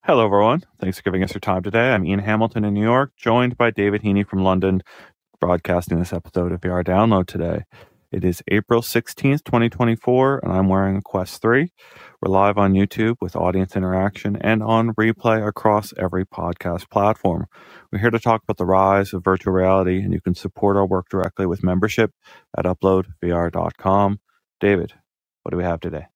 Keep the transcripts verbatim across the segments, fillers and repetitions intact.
Hello, everyone. Thanks for giving us your time today. I'm Ian Hamilton in New York, joined by David Heaney from London, broadcasting this episode of V R Download today. It is April sixteenth, twenty twenty-four, and I'm wearing a Quest three. We're live on YouTube with audience interaction and on replay across every podcast platform. We're here to talk about the rise of virtual reality, and you can support our work directly with membership at upload v r dot com. David, what do we have today?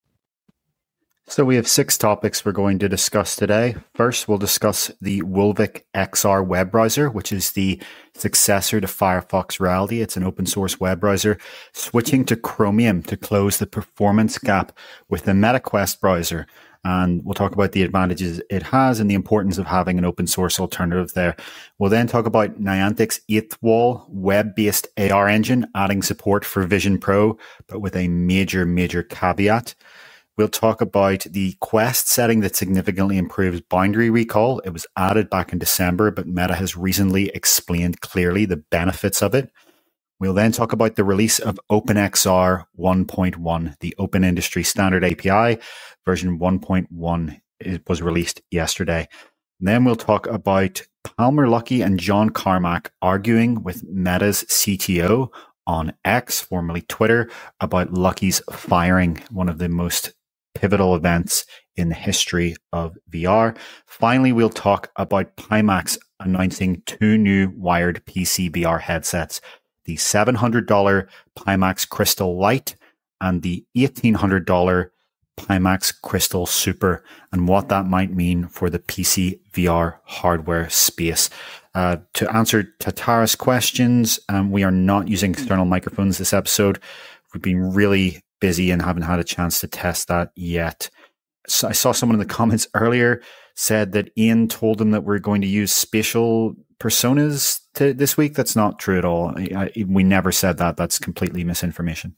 So we have six topics we're going to discuss today. First, we'll discuss the Wolvik X R web browser, which is the successor to Firefox Reality. It's an open source web browser, switching to Chromium to close the performance gap with the MetaQuest browser. And we'll talk about the advantages it has and the importance of having an open source alternative there. We'll then talk about Niantic's eighth wall web-based A R engine, adding support for Vision Pro, but with a major, major caveat. We'll talk about the Quest setting that significantly improves boundary recall. It was added back in December, but Meta has recently explained clearly the benefits of it. We'll then talk about the release of OpenXR one point one, the Open Industry Standard A P I. Version one point one was released yesterday. And then we'll talk about Palmer Luckey and John Carmack arguing with Meta's C T O on X, formerly Twitter, about Luckey's firing, one of the most pivotal events in the history of V R. Finally, we'll talk about Pimax announcing two new wired P C V R headsets, the seven hundred dollars Pimax Crystal Lite and the eighteen hundred dollars Pimax Crystal Super, and what that might mean for the P C V R hardware space. Uh, to answer Tatara's questions, um, we are not using external microphones this episode. We've been really busy and haven't had a chance to test that yet. So I saw someone in the comments earlier said that Ian told them that we're going to use spatial personas to, this week. That's not true at all. I, I, we never said that. That's completely misinformation.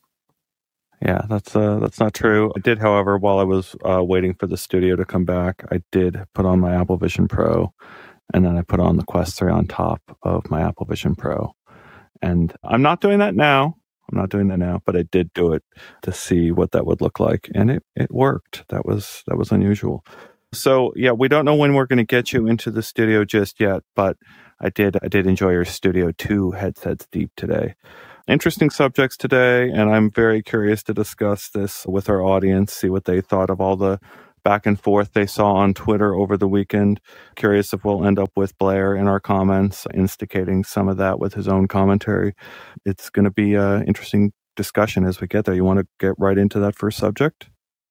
Yeah, that's uh, that's not true. I did, however, while I was uh, waiting for the studio to come back, I did put on my Apple Vision Pro, and then I put on the Quest three on top of my Apple Vision Pro. And I'm not doing that now. I'm not doing that now, but I did do it to see what that would look like, and it, it worked. That was that was unusual. So yeah, we don't know when we're going to get you into the studio just yet, but I did I did enjoy your Studio two headsets deep today. Interesting subjects today, and I'm very curious to discuss this with our audience, see what they thought of all the back and forth they saw on Twitter over the weekend. Curious if we'll end up with Blair in our comments, instigating some of that with his own commentary. It's going to be an interesting discussion as we get there. You want to get right into that first subject?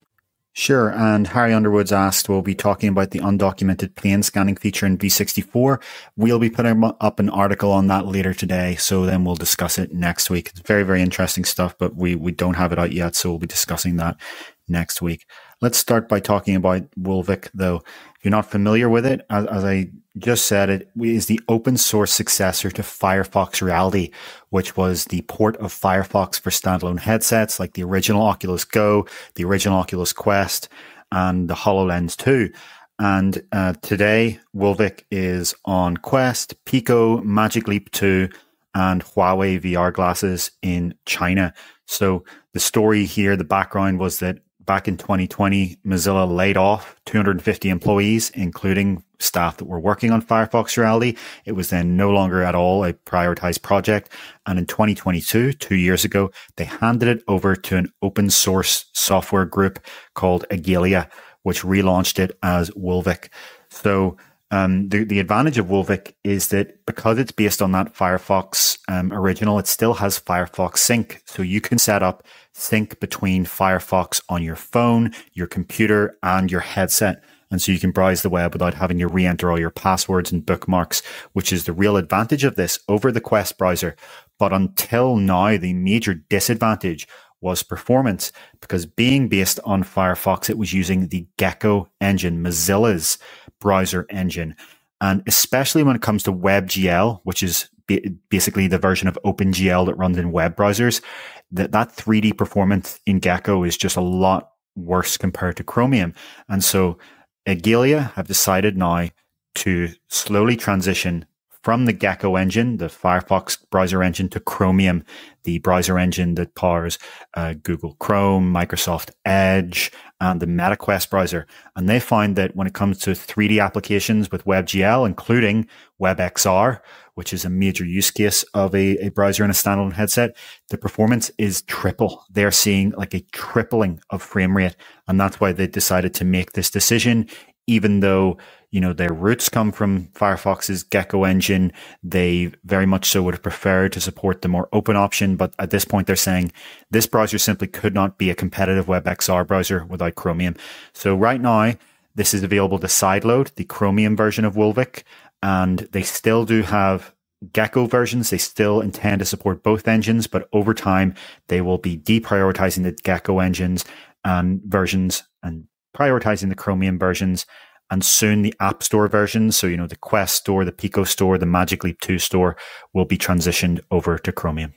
Sure. And Harry Underwood's asked, we'll be talking about the undocumented plane scanning feature in V sixty-four. We'll be putting up an article on that later today, so then we'll discuss it next week. It's very, very interesting stuff, but we, we don't have it out yet, so we'll be discussing that next week. Let's start by talking about Wolvik, though. If you're not familiar with it, as, as I just said, it is the open source successor to Firefox Reality, which was the port of Firefox for standalone headsets like the original Oculus Go, the original Oculus Quest, and the HoloLens two. And uh, today, Wolvik is on Quest, Pico, Magic Leap two, and Huawei V R glasses in China. So the story here, the background was that back in twenty twenty, Mozilla laid off two hundred fifty employees, including staff that were working on Firefox Reality. It was then no longer at all a prioritized project. And in twenty twenty-two, two years ago, they handed it over to an open source software group called Agalia, which relaunched it as Wolvik. So Um, the, the advantage of Wolvik is that because it's based on that Firefox um, original, it still has Firefox Sync. So you can set up sync between Firefox on your phone, your computer, and your headset. And so you can browse the web without having to re-enter all your passwords and bookmarks, which is the real advantage of this over the Quest browser. But until now, the major disadvantage was performance, because being based on Firefox, it was using the Gecko engine, Mozilla's browser engine. And especially when it comes to WebGL, which is ba- basically the version of OpenGL that runs in web browsers, that, that three D performance in Gecko is just a lot worse compared to Chromium. And so Agalia have decided now to slowly transition from the Gecko engine, the Firefox browser engine, to Chromium, the browser engine that powers uh, Google Chrome, Microsoft Edge, and the MetaQuest browser. And they find that when it comes to three D applications with WebGL, including WebXR, which is a major use case of a, a browser in a standalone headset, the performance is triple. They're seeing like a tripling of frame rate. And that's why they decided to make this decision, even though, you know, their roots come from Firefox's Gecko engine. They very much so would have preferred to support the more open option. But at this point, they're saying this browser simply could not be a competitive WebXR browser without Chromium. So right now, this is available to sideload, the Chromium version of Wolvik. And they still do have Gecko versions. They still intend to support both engines, but over time, they will be deprioritizing the Gecko engines and versions and prioritizing the Chromium versions, and soon the App Store versions. So, you know, the Quest Store, the Pico Store, the Magic Leap two Store will be transitioned over to Chromium.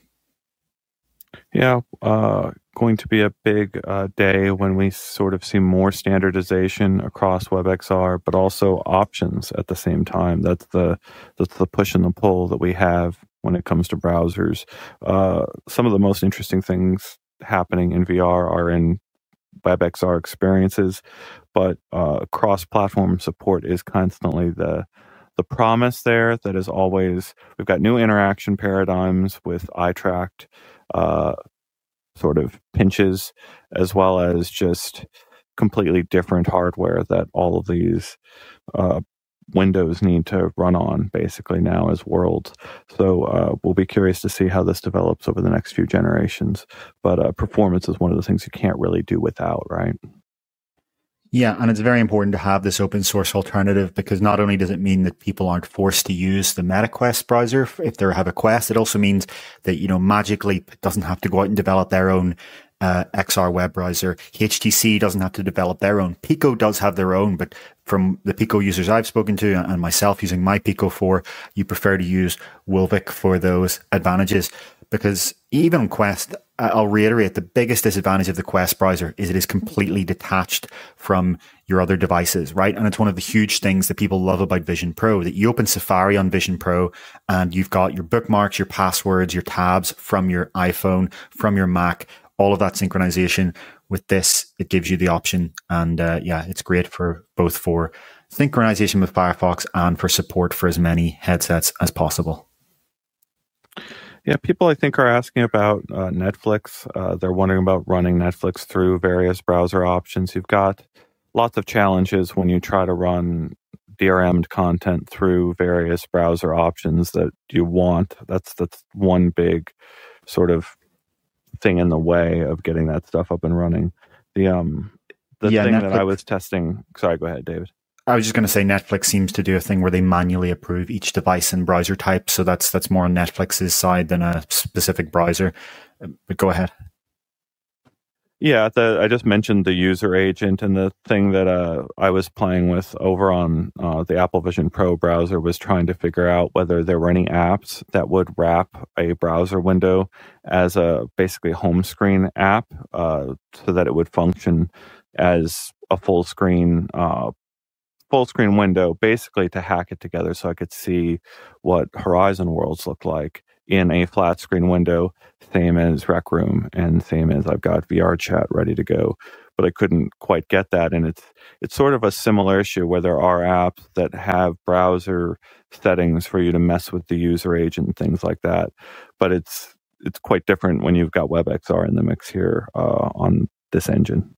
Yeah, uh, going to be a big uh, day when we sort of see more standardization across WebXR, but also options at the same time. That's the that's the push and the pull that we have when it comes to browsers. Uh, some of the most interesting things happening in V R are in WebXR experiences, but uh, cross-platform support is constantly the the promise there. That is always, we've got new interaction paradigms with eye-tracked uh, sort of pinches, as well as just completely different hardware that all of these uh, windows need to run on basically now as worlds. So uh, we'll be curious to see how this develops over the next few generations. But uh, performance is one of the things you can't really do without, right? Yeah, and it's very important to have this open source alternative, because not only does it mean that people aren't forced to use the MetaQuest browser if they have a Quest, it also means that, you know, Magic Leap doesn't have to go out and develop their own uh, X R web browser. H T C doesn't have to develop their own. Pico does have their own, but from the Pico users I've spoken to and myself using my Pico four, you prefer to use Wolvik for those advantages. Because even on Quest, I'll reiterate, the biggest disadvantage of the Quest browser is it is completely detached from your other devices, right? And it's one of the huge things that people love about Vision Pro, that you open Safari on Vision Pro and you've got your bookmarks, your passwords, your tabs from your iPhone, from your Mac, all of that synchronization. With this, it gives you the option. And uh, yeah, it's great for both for synchronization with Firefox and for support for as many headsets as possible. Yeah, people I think are asking about uh, Netflix. Uh, they're wondering about running Netflix through various browser options. You've got lots of challenges when you try to run D R M'd content through various browser options that you want. That's that's one big sort of thing in the way of getting that stuff up and running. The um the yeah, thing Netflix, that I was testing. Sorry, go ahead, David. I was just going to say Netflix seems to do a thing where they manually approve each device and browser type. So that's that's more on Netflix's side than a specific browser. But go ahead. Yeah, the, I just mentioned the user agent, and the thing that uh, I was playing with over on uh, the Apple Vision Pro browser was trying to figure out whether there were any apps that would wrap a browser window as a basically home screen app uh, so that it would function as a full screen uh, full screen window, basically to hack it together so I could see what Horizon worlds look like in a flat screen window, same as Rec Room and same as I've got V R Chat ready to go. But I couldn't quite get that. And it's it's sort of a similar issue where there are apps that have browser settings for you to mess with the user agent and things like that. But it's it's quite different when you've got WebXR in the mix here uh, on this engine.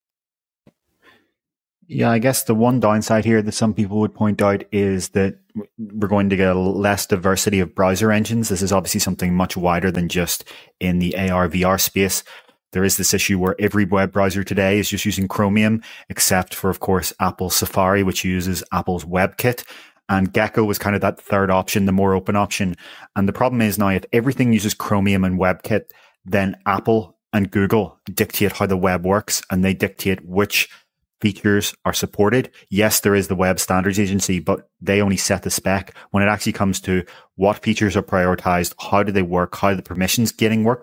Yeah, I guess the one downside here that some people would point out is that we're going to get a less diversity of browser engines. This is obviously something much wider than just in the A R V R space. There is this issue where every web browser today is just using Chromium, except for, of course, Apple Safari, which uses Apple's WebKit. And Gecko was kind of that third option, the more open option. And the problem is now, if everything uses Chromium and WebKit, then Apple and Google dictate how the web works, and they dictate which features are supported. Yes, there is the Web Standards Agency, but they only set the spec. When it actually comes to what features are prioritized, how do they work, how are the permissions getting worked,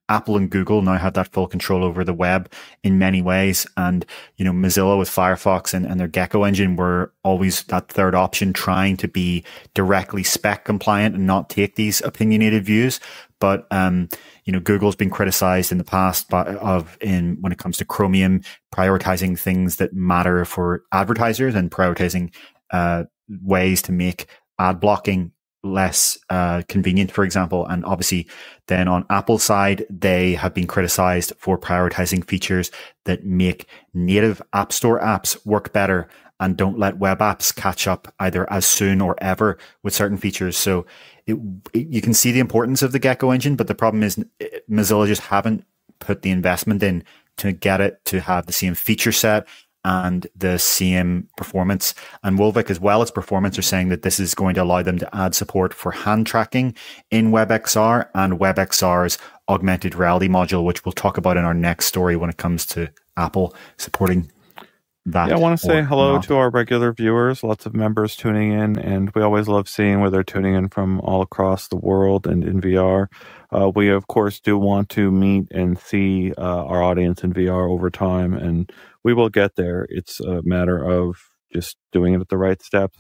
Apple and Google now have that full control over the web in many ways. And, you know, Mozilla with Firefox and, and their Gecko engine were always that third option, trying to be directly spec compliant and not take these opinionated views. But, um, you know, Google's been criticized in the past by, of in when it comes to Chromium, prioritizing things that matter for advertisers and prioritizing uh, ways to make ad blocking less uh, convenient, for example. And obviously then on Apple's side, they have been criticized for prioritizing features that make native App Store apps work better and don't let web apps catch up either as soon or ever with certain features. So it, it, you can see the importance of the Gecko engine, but the problem is Mozilla just haven't put the investment in to get it to have the same feature set and the same performance. And Wolvik, as well as performance, are saying that this is going to allow them to add support for hand tracking in WebXR and WebXR's augmented reality module, which we'll talk about in our next story when it comes to Apple supporting that. Yeah, I want to say hello not. to our regular viewers, lots of members tuning in, and we always love seeing where they're tuning in from all across the world and in V R. Uh, we, of course, do want to meet and see uh, our audience in V R over time, and we will get there. It's a matter of just doing it at the right steps.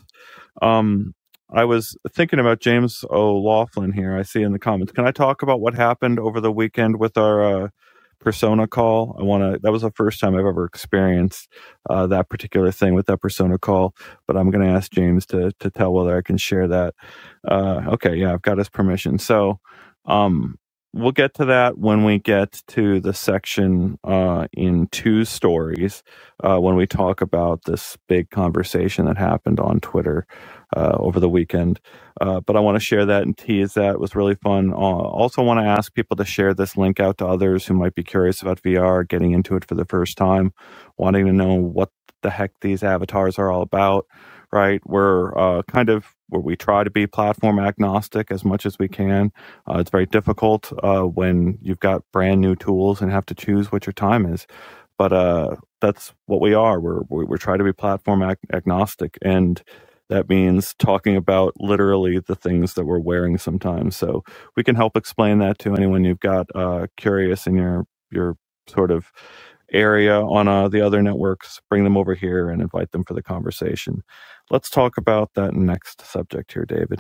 Um, I was thinking about James O'Laughlin here, I see in the comments. Can I talk about what happened over the weekend with our uh, Persona call? I want to, that was the first time I've ever experienced uh, that particular thing with that Persona call, but I'm going to ask James to to tell whether I can share that. Uh, okay, yeah, I've got his permission. So um, we'll get to that when we get to the section uh, in two stories, uh, when we talk about this big conversation that happened on Twitter uh, over the weekend. Uh, but I want to share that and tease that. It was really fun. Uh, also want to ask people to share this link out to others who might be curious about V R, getting into it for the first time, wanting to know what the heck these avatars are all about, right? We're uh, kind of where we try to be platform agnostic as much as we can. Uh, it's very difficult uh, when you've got brand new tools and have to choose what your time is. But uh, that's what we are. We're, we're trying to be platform ag- agnostic. And that means talking about literally the things that we're wearing sometimes. So we can help explain that to anyone you've got uh, curious in your your sort of area on uh, the other networks. Bring them over here and invite them for the conversation. Let's talk about that next subject here, David.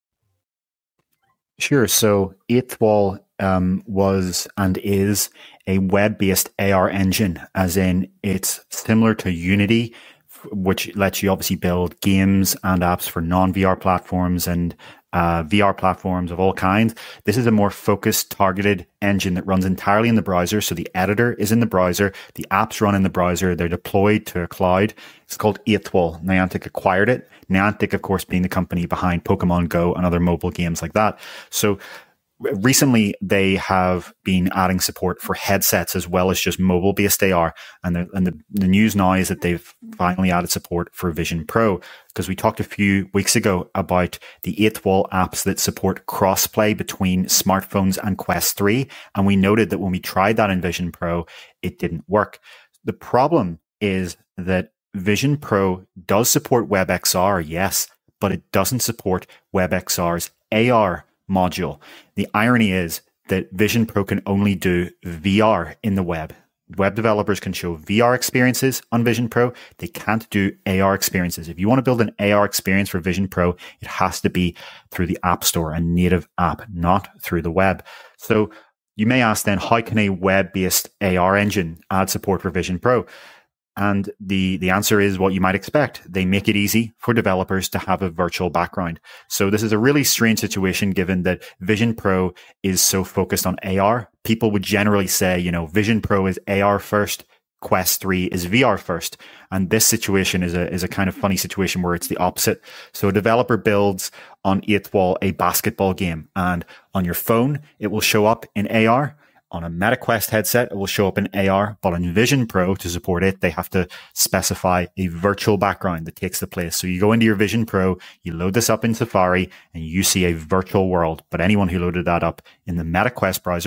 Sure. So eighth Wall um, was and is a web-based A R engine, as in it's similar to Unity, which lets you obviously build games and apps for non-V R platforms and uh, V R platforms of all kinds. This is a more focused, targeted engine that runs entirely in the browser. So the editor is in the browser. The apps run in the browser. They're deployed to a cloud. It's called eighth Wall. Niantic acquired it. Niantic, of course, being the company behind Pokemon Go and other mobile games like that. So recently, they have been adding support for headsets as well as just mobile-based A R. And, the, and the, the news now is that they've finally added support for Vision Pro, because we talked a few weeks ago about the eighth Wall apps that support cross-play between smartphones and Quest three. And we noted that when we tried that in Vision Pro, it didn't work. The problem is that Vision Pro does support WebXR, yes, but it doesn't support WebXR's A R module. The irony is that Vision Pro can only do V R in the web. Web developers can show V R experiences on Vision Pro. They can't do A R experiences. If you want to build an A R experience for Vision Pro, it has to be through the App Store, a native app, not through the web. So you may ask then, how can a web-based A R engine add support for Vision Pro? And the, the answer is what you might expect. They make it easy for developers to have a virtual background. So this is a really strange situation given that Vision Pro is so focused on A R. People would generally say, you know, Vision Pro is A R first, Quest three is V R first. And this situation is a, is a kind of funny situation where it's the opposite. So a developer builds on eighth Wall a basketball game, and on your phone, it will show up in A R. On a MetaQuest headset, it will show up in A R, but on Vision Pro, to support it, they have to specify a virtual background that takes the place. So you go into your Vision Pro, you load this up in Safari, and you see a virtual world. But anyone who loaded that up in the MetaQuest browser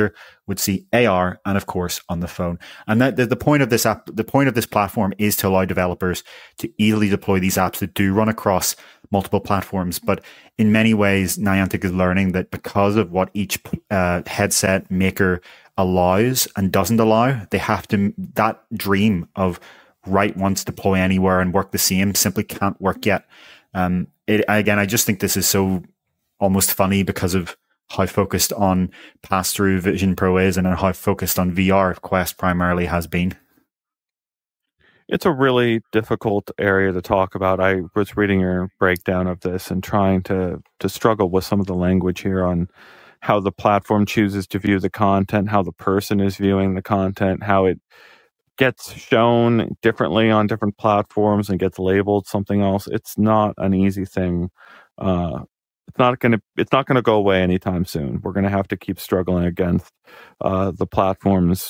would see A R and, of course, on the phone. And that the, the point of this app, the point of this platform is to allow developers to easily deploy these apps that do run across multiple platforms. But in many ways, Niantic is learning that because of what each uh, headset maker allows and doesn't allow, they have to, that dream of write once, deploy anywhere, and work the same simply can't work yet. Um, it, again, I just think this is so almost funny because of how focused on pass-through Vision Pro is and how focused on V R Quest primarily has been. It's a really difficult area to talk about. I was reading your breakdown of this and trying to, to struggle with some of the language here on how the platform chooses to view the content, how the person is viewing the content, how it gets shown differently on different platforms and gets labeled something else. It's not an easy thing. Uh, it's not going to. It's not going to go away anytime soon. We're going to have to keep struggling against uh, the platforms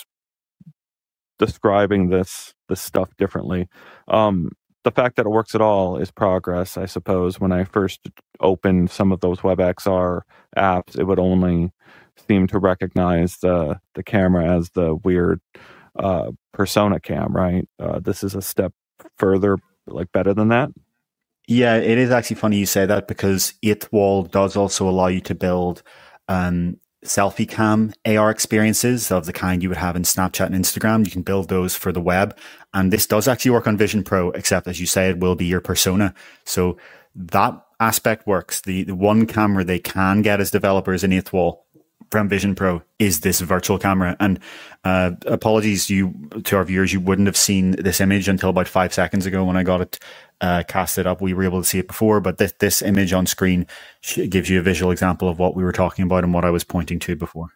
describing this this stuff differently. Um, the fact that it works at all is progress, I suppose. When I first opened some of those WebXR apps, it would only seem to recognize the the camera as the weird uh persona cam, right? Uh this is a step further, like better than that. Yeah, it is actually funny you say that, because eighth Wall does also allow you to build um selfie cam A R experiences of the kind you would have in Snapchat and Instagram. You can build those for the web, and this does actually work on Vision Pro, except as you say, it will be your persona. So that aspect works. The, the one camera they can get as developers in eighth Wall from Vision Pro is this virtual camera. And uh, apologies you to our viewers, you wouldn't have seen this image until about five seconds ago when I got it uh, casted up. We were able to see it before, but this, this image on screen gives you a visual example of what we were talking about and what I was pointing to before.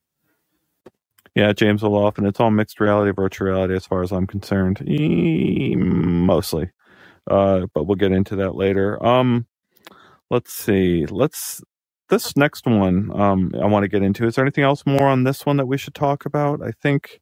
Yeah, James Olof, and it's all mixed reality, virtual reality as far as I'm concerned, e- mostly. Uh, but we'll get into that later. Um, let's see. Let's this next one um, I want to get into. Is there anything else more on this one that we should talk about? I think,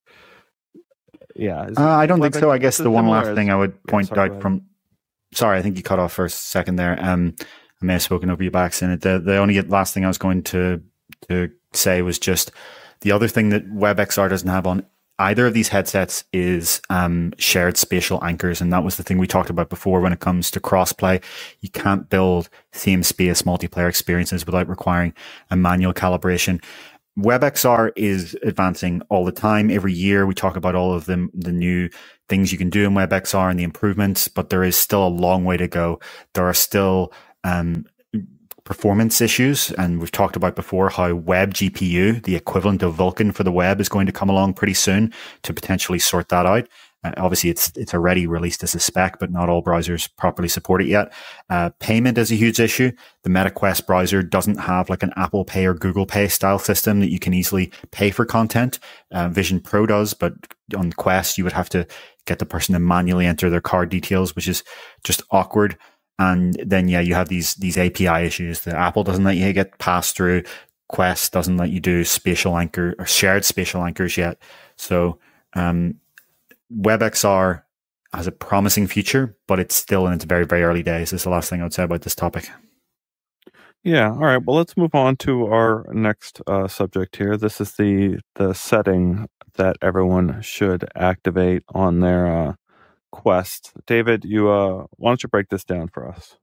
yeah. Uh, I don't think so. I guess the one last thing I would point yeah, sorry, out from, sorry, I think you cut off for a second there. Um, I may have spoken over you by accident. The, the only last thing I was going to to say was just the other thing that WebXR doesn't have on either of these headsets is um, shared spatial anchors. And that was the thing we talked about before when it comes to crossplay. You can't build same space multiplayer experiences without requiring a manual calibration. WebXR is advancing all the time. Every year we talk about all of the, the new things you can do in WebXR and the improvements, but there is still a long way to go. There are still um, performance issues, and we've talked about before how web G P U, the equivalent of Vulkan for the web, is going to come along pretty soon to potentially sort that out. Uh, obviously, it's it's already released as a spec, but not all browsers properly support it yet. Uh, payment is a huge issue. The MetaQuest browser doesn't have like an Apple Pay or Google Pay style system that you can easily pay for content. Uh, Vision Pro does, but on Quest, you would have to get the person to manually enter their card details, which is just awkward. And then, yeah, you have these these A P I issues that Apple doesn't let you get passed through. Quest doesn't let you do spatial anchor or shared spatial anchors yet. So um, WebXR has a promising future, but it's still in its very, very early days. This is the last thing I would say about this topic. Yeah. All right. Well, let's move on to our next uh, subject here. This is the the setting that everyone should activate on their uh, Quest. David, you uh, why don't you break this down for us?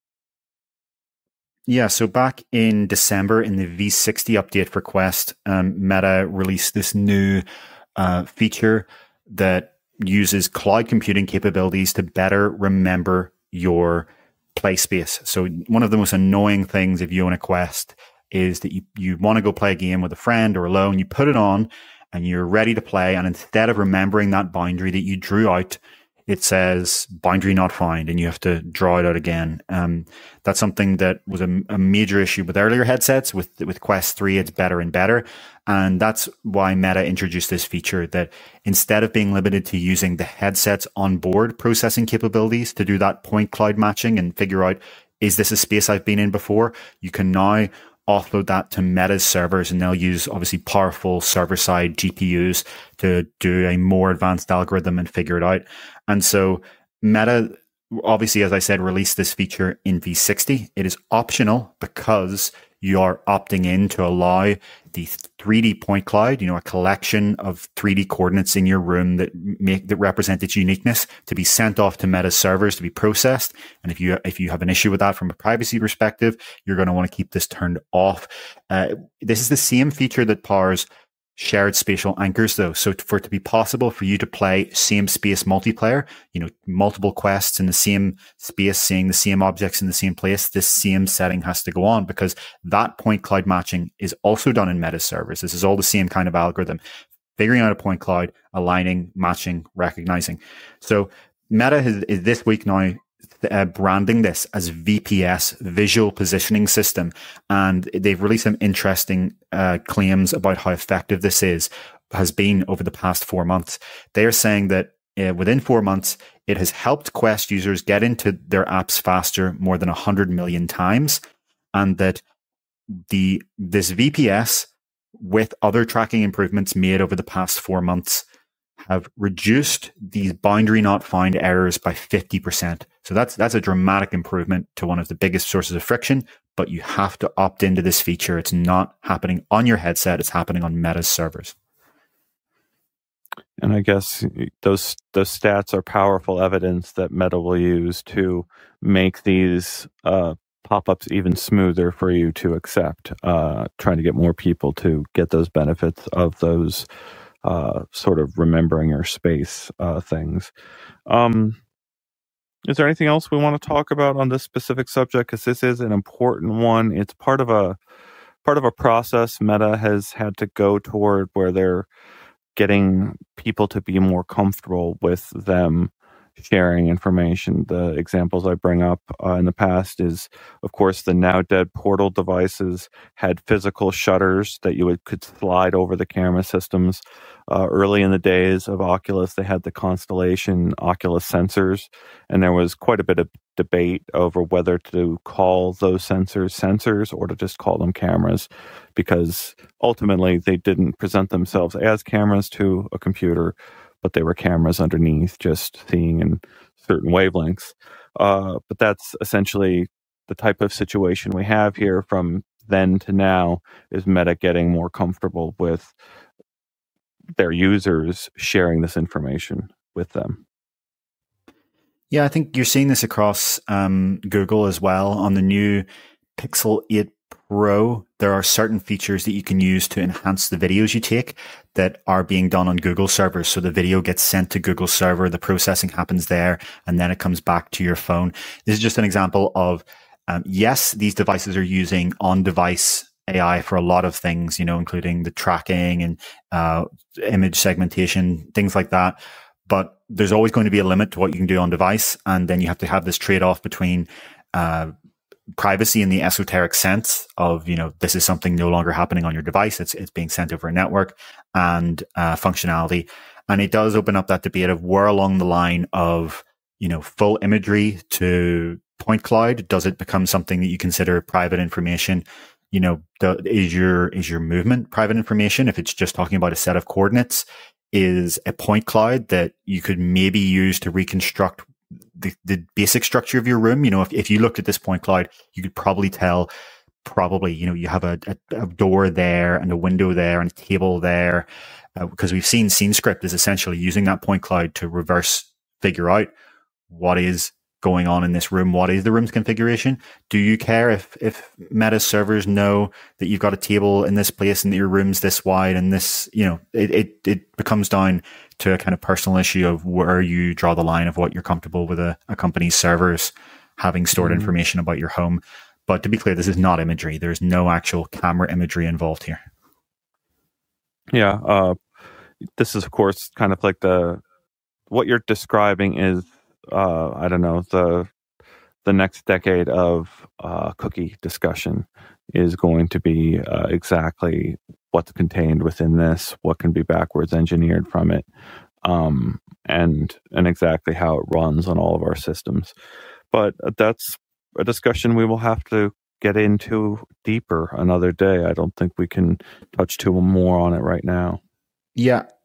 Yeah, so back in December in the V sixty update for Quest, um, Meta released this new uh, feature that uses cloud computing capabilities to better remember your play space. So one of the most annoying things if you own a Quest is that you, you want to go play a game with a friend or alone, you put it on and you're ready to play, and instead of remembering that boundary that you drew out, it says boundary not found, and you have to draw it out again. Um, that's something that was a, a major issue with earlier headsets. With with Quest three, it's better and better. And that's why Meta introduced this feature that instead of being limited to using the headset's onboard processing capabilities to do that point cloud matching and figure out, is this a space I've been in before? You can now offload that to Meta's servers, and they'll use obviously powerful server-side G P Us to do a more advanced algorithm and figure it out. And so Meta obviously, as I said, released this feature in V sixty. It is optional because you are opting in to allow the three D point cloud, you know, a collection of three D coordinates in your room that make that represent its uniqueness, to be sent off to Meta servers to be processed. And if you if you have an issue with that from a privacy perspective, you're going to want to keep this turned off. Uh, this is the same feature that powers shared spatial anchors, though. So for it to be possible for you to play same space multiplayer, you know, multiple quests in the same space, seeing the same objects in the same place, this same setting has to go on, because that point cloud matching is also done in Meta servers. This is all the same kind of algorithm, figuring out a point cloud, aligning, matching, recognizing. So Meta has, is this week now Uh, branding this as V P S, Visual Positioning System, and they've released some interesting uh, claims about how effective this is has been over the past four months. They are saying that uh, within four months, it has helped Quest users get into their apps faster more than one hundred million times, and that the this V P S, with other tracking improvements made over the past four months, have reduced these boundary not found errors by fifty percent. So that's that's a dramatic improvement to one of the biggest sources of friction, but you have to opt into this feature. It's not happening on your headset, it's happening on Meta's servers. And I guess those those stats are powerful evidence that Meta will use to make these uh, pop-ups even smoother for you to accept, uh, trying to get more people to get those benefits of those Uh, sort of remembering your space uh, things. Um, is there anything else we want to talk about on this specific subject? Because this is an important one. It's part of a part of a process Meta has had to go toward, where they're getting people to be more comfortable with them sharing information. The examples I bring up uh, in the past is, of course, the now dead Portal devices had physical shutters that you would, could slide over the camera systems. Uh, early in the days of Oculus, they had the Constellation Oculus sensors, and there was quite a bit of debate over whether to call those sensors sensors or to just call them cameras, because ultimately they didn't present themselves as cameras to a computer, but they were cameras underneath, just seeing in certain wavelengths. Uh, but that's essentially the type of situation we have here from then to now, is Meta getting more comfortable with their users sharing this information with them. Yeah, I think you're seeing this across um, Google as well. On the new Pixel eight Pro, there are certain features that you can use to enhance the videos you take that are being done on Google servers. So the video gets sent to Google server, the processing happens there, and then it comes back to your phone. This is just an example of, um, yes, these devices are using on-device A I for a lot of things, you know, including the tracking and uh, image segmentation, things like that. But there's always going to be a limit to what you can do on device. And then you have to have this trade-off between uh, privacy in the esoteric sense of, you know, this is something no longer happening on your device. It's it's being sent over a network, and uh, functionality. And it does open up that debate of where along the line of, you know, full imagery to point cloud, does it become something that you consider private information? You know, the, is your is your movement private information? If it's just talking about a set of coordinates, is a point cloud that you could maybe use to reconstruct the, the basic structure of your room. You know, if, if you looked at this point cloud, you could probably tell, probably, you know, you have a, a, a door there and a window there and a table there, uh, because we've seen SceneScript is essentially using that point cloud to reverse figure out what is going on in this room. What is the room's configuration? Do you care if, if Meta servers know that you've got a table in this place and that your room's this wide and this, you know, it, it, it becomes down to a kind of personal issue of where you draw the line of what you're comfortable with a, a company's servers having stored mm-hmm. information about your home. But to be clear, this is not imagery. There's no actual camera imagery involved here. Yeah. Uh, this is, of course, kind of like the, what you're describing is, Uh, I don't know, the the next decade of uh, cookie discussion is going to be uh, exactly what's contained within this, what can be backwards engineered from it, um, and and exactly how it runs on all of our systems. But that's a discussion we will have to get into deeper another day. I don't think we can touch too more on it right now. Yeah.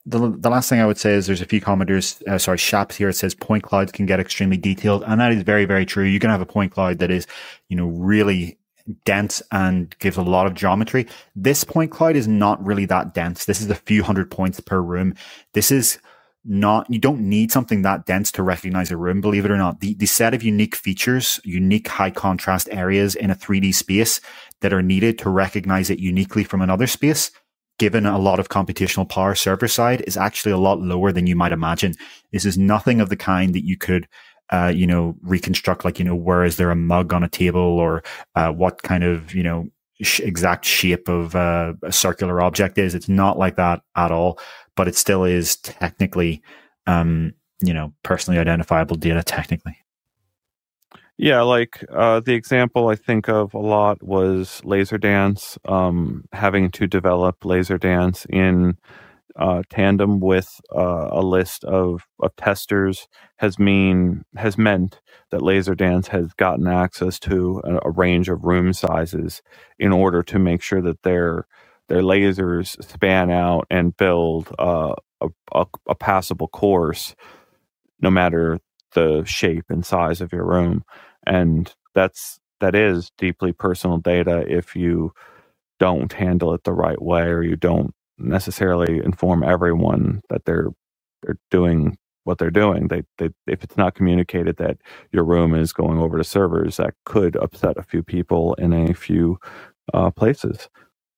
the the last thing I would say is there's a few commenters, uh, sorry, Shaps here. It says point clouds can get extremely detailed, and that is very, very true. You can have a point cloud that is, you know, really dense and gives a lot of geometry. This point cloud is not really that dense. This is a few hundred points per room. This is not, you don't need something that dense to recognize a room, believe it or not. The, the set of unique features, unique high contrast areas in a three D space that are needed to recognize it uniquely from another space, given a lot of computational power server side, is actually a lot lower than you might imagine. This is nothing of the kind that you could, uh, you know, reconstruct, like, you know, where is there a mug on a table, or uh, what kind of, you know, sh- exact shape of uh, a circular object is. It's not like that at all, but it still is technically, um, you know, personally identifiable data technically. Yeah, like uh, the example I think of a lot was LaserDance, um, having to develop LaserDance in uh, tandem with uh, a list of, of testers has mean has meant that LaserDance has gotten access to a, a range of room sizes in order to make sure that their their lasers span out and build uh, a, a, a passable course, no matter the shape and size of your room. And that's that is deeply personal data if you don't handle it the right way, or you don't necessarily inform everyone that they're they're doing what they're doing. They, they if it's not communicated that your room is going over to servers, that could upset a few people in a few uh, places.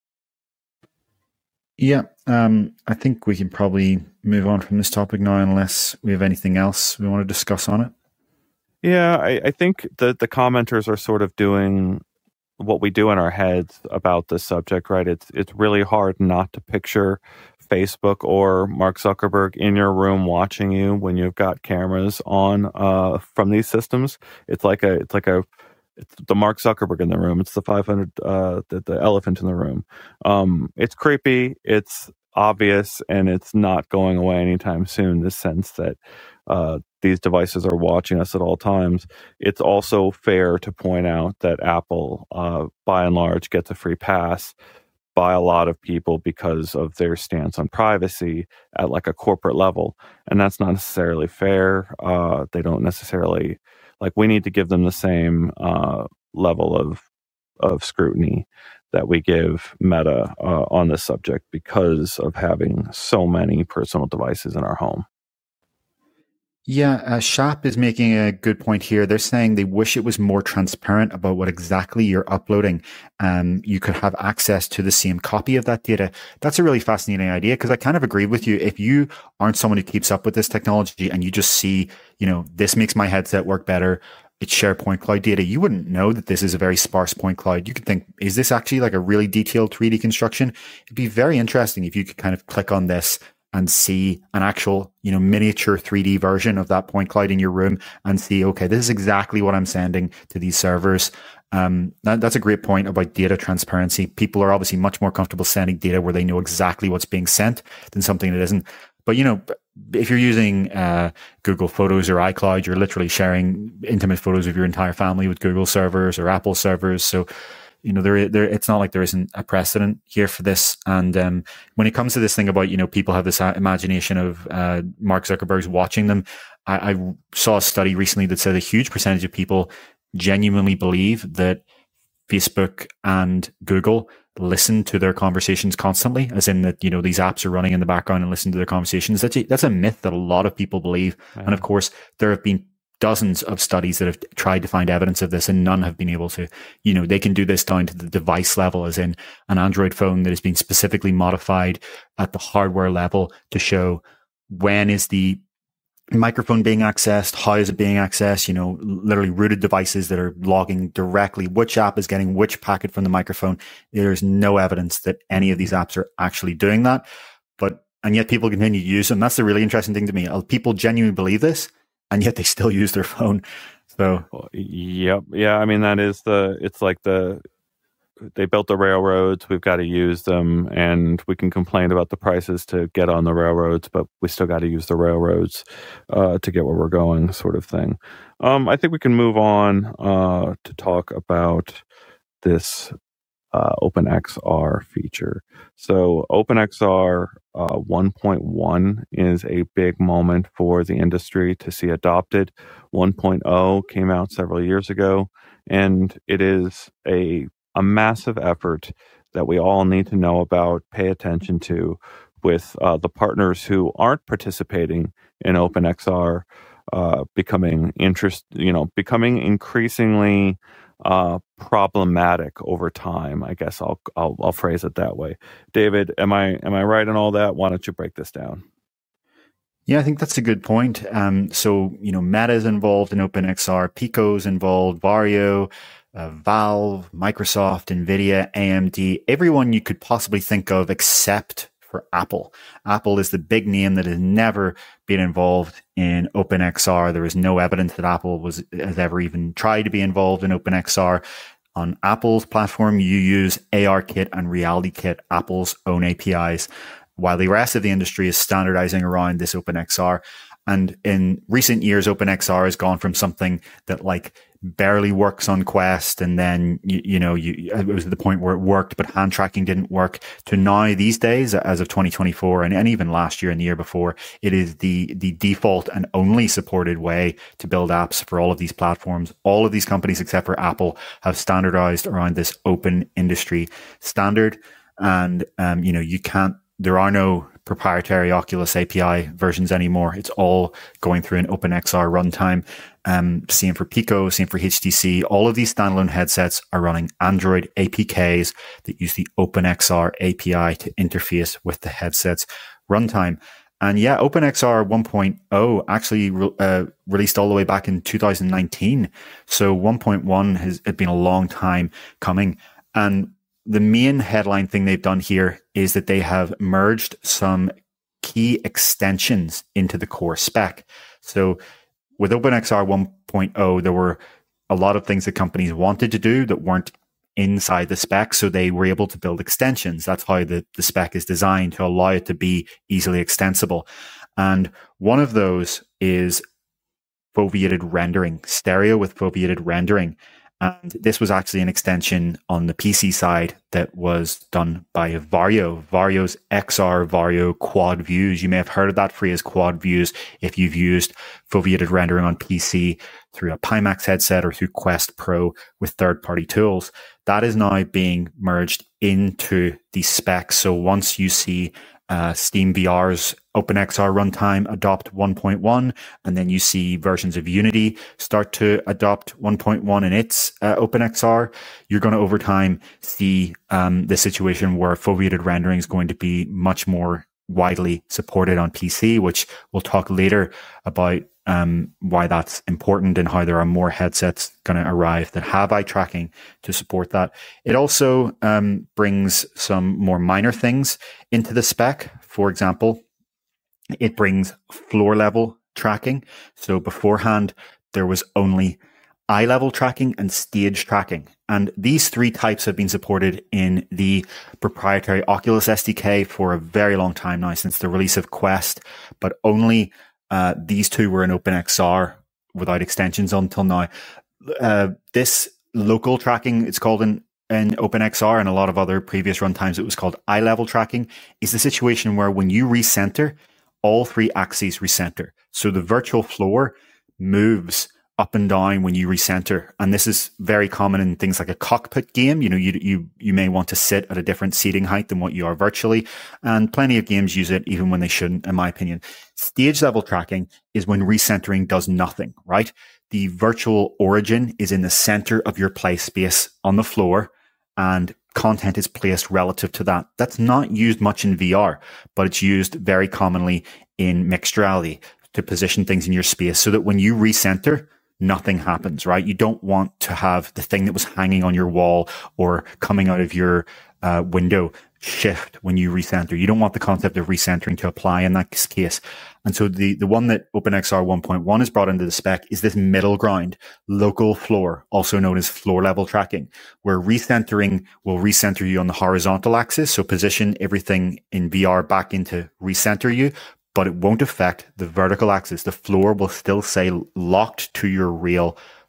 Yeah, um, I think we can probably move on from this topic now, unless we have anything else we want to discuss on it. Yeah, I, I think the, the commenters are sort of doing what we do in our heads about this subject, right? It's it's really hard not to picture Facebook or Mark Zuckerberg in your room watching you when you've got cameras on uh, from these systems. It's like a it's like a it's the Mark Zuckerberg in the room. It's the five hundred uh, the, the elephant in the room. Um, it's creepy. It's obvious, and it's not going away anytime soon. This sense that uh, these devices are watching us at all times. It's also fair to point out that Apple, uh, by and large, gets a free pass by a lot of people because of their stance on privacy at like a corporate level. And that's not necessarily fair. Uh, they don't necessarily, like, we need to give them the same uh, level of of scrutiny that we give Meta uh, on this subject because of having so many personal devices in our home. Yeah, uh, Shap is making a good point here. They're saying they wish it was more transparent about what exactly you're uploading. Um, you could have access to the same copy of that data. That's a really fascinating idea, because I kind of agree with you. If you aren't someone who keeps up with this technology and you just see, you know, this makes my headset work better, it's share point cloud data, you wouldn't know that this is a very sparse point cloud. You could think, is this actually like a really detailed three D construction? It'd be very interesting if you could kind of click on this and see an actual, you know, miniature three D version of that point cloud in your room and see, okay, this is exactly what I'm sending to these servers. Um, that, that's a great point about data transparency. People are obviously much more comfortable sending data where they know exactly what's being sent than something that isn't. But, you know, if you're using uh, Google Photos or iCloud, you're literally sharing intimate photos of your entire family with Google servers or Apple servers. So, you know, there, there, it's not like there isn't a precedent here for this. And um, when it comes to this thing about, you know, people have this imagination of uh, Mark Zuckerberg's watching them, I, I saw a study recently that said a huge percentage of people genuinely believe that Facebook and Google listen to their conversations constantly, as in that, you know, these apps are running in the background and listen to their conversations. That's a, that's a myth that a lot of people believe. Yeah. And of course, there have been dozens of studies that have tried to find evidence of this, and none have been able to. You know, they can do this down to the device level, as in an Android phone that has been specifically modified at the hardware level to show when is the microphone being accessed, how is it being accessed, you know, literally rooted devices that are logging directly which app is getting which packet from the microphone. There's no evidence that any of these apps are actually doing that. But, and yet people continue to use them. That's the really interesting thing to me. People genuinely believe this, and yet they still use their phone. So, yep. Yeah. I mean, that is the, it's like the, they built the railroads, we've got to use them, and we can complain about the prices to get on the railroads, but we still got to use the railroads uh, to get where we're going, sort of thing. Um, I think we can move on uh, to talk about this uh, OpenXR feature. So OpenXR uh, one point one is a big moment for the industry to see adopted. one point oh came out several years ago, and it is a, a massive effort that we all need to know about, pay attention to, with uh, the partners who aren't participating in OpenXR uh, becoming interest, you know, becoming increasingly uh, problematic over time. I guess I'll, I'll I'll phrase it that way. David, am I am I right in all that? Why don't you break this down? Yeah, I think that's a good point. Um, so, you know, Meta is involved in OpenXR, Pico's involved, Varjo, uh, Valve, Microsoft, NVIDIA, A M D, everyone you could possibly think of except for Apple. Apple is the big name that has never been involved in OpenXR. There is no evidence that Apple was has ever even tried to be involved in OpenXR. On Apple's platform, you use ARKit and RealityKit, Apple's own A P Is, while the rest of the industry is standardizing around this OpenXR. And in recent years, OpenXR has gone from something that like barely works on Quest, and then you, you know you it was at the point where it worked, but hand tracking didn't work, to now these days, as of twenty twenty-four, and, and even last year and the year before, it is the the default and only supported way to build apps for all of these platforms. All of these companies, except for Apple, have standardized around this open industry standard, and um, you know you can't. There are no proprietary Oculus A P I versions anymore. It's all going through an OpenXR runtime. Um, same for Pico, same for H T C. All of these standalone headsets are running Android A P Ks that use the OpenXR A P I to interface with the headset's runtime. And yeah, OpenXR one point oh actually re- uh, released all the way back in two thousand nineteen. So one point one has had been a long time coming. And the main headline thing they've done here is that they have merged some key extensions into the core spec. So with OpenXR one point oh, there were a lot of things that companies wanted to do that weren't inside the spec. So they were able to build extensions. That's how the, the spec is designed, to allow it to be easily extensible. And one of those is foveated rendering, stereo with foveated rendering. And this was actually an extension on the P C side that was done by Varjo. Varjo's X R Varjo Quad Views. You may have heard of that phrase, Quad Views, if you've used foveated rendering on P C through a Pimax headset or through Quest Pro with third-party tools. That is now being merged into the specs. So once you see Uh, SteamVR's OpenXR runtime adopt one point one, and then you see versions of Unity start to adopt one point one in its uh, OpenXR, you're going to over time see um, the situation where foveated rendering is going to be much more widely supported on P C, which we'll talk later about um, why that's important and how there are more headsets going to arrive that have eye tracking to support that. It also um, brings some more minor things into the spec. For example, it brings floor level tracking. So beforehand, there was only eye level tracking and stage tracking. And these three types have been supported in the proprietary Oculus S D K for a very long time now, since the release of Quest, but only uh, these two were in OpenXR without extensions until now. Uh, this local tracking, it's called in, in OpenXR, and a lot of other previous runtimes it was called eye level tracking, is the situation where when you recenter, all three axes recenter. So the virtual floor moves up and down when you recenter. And this is very common in things like a cockpit game. You know, you, you, you may want to sit at a different seating height than what you are virtually. And plenty of games use it even when they shouldn't, in my opinion. Stage level tracking is when recentering does nothing, right? The virtual origin is in the center of your play space on the floor, and content is placed relative to that. That's not used much in V R, but it's used very commonly in mixed reality to position things in your space so that when you recenter, nothing happens, right? You don't want to have the thing that was hanging on your wall or coming out of your uh, window shift when you recenter. You don't want the concept of recentering to apply in that case. And so the, the one that OpenXR one point one has brought into the spec is this middle ground, local floor, also known as floor level tracking, where recentering will recenter you on the horizontal axis. So position everything in V R back into recenter you, but it won't affect the vertical axis. The floor will still say locked to your real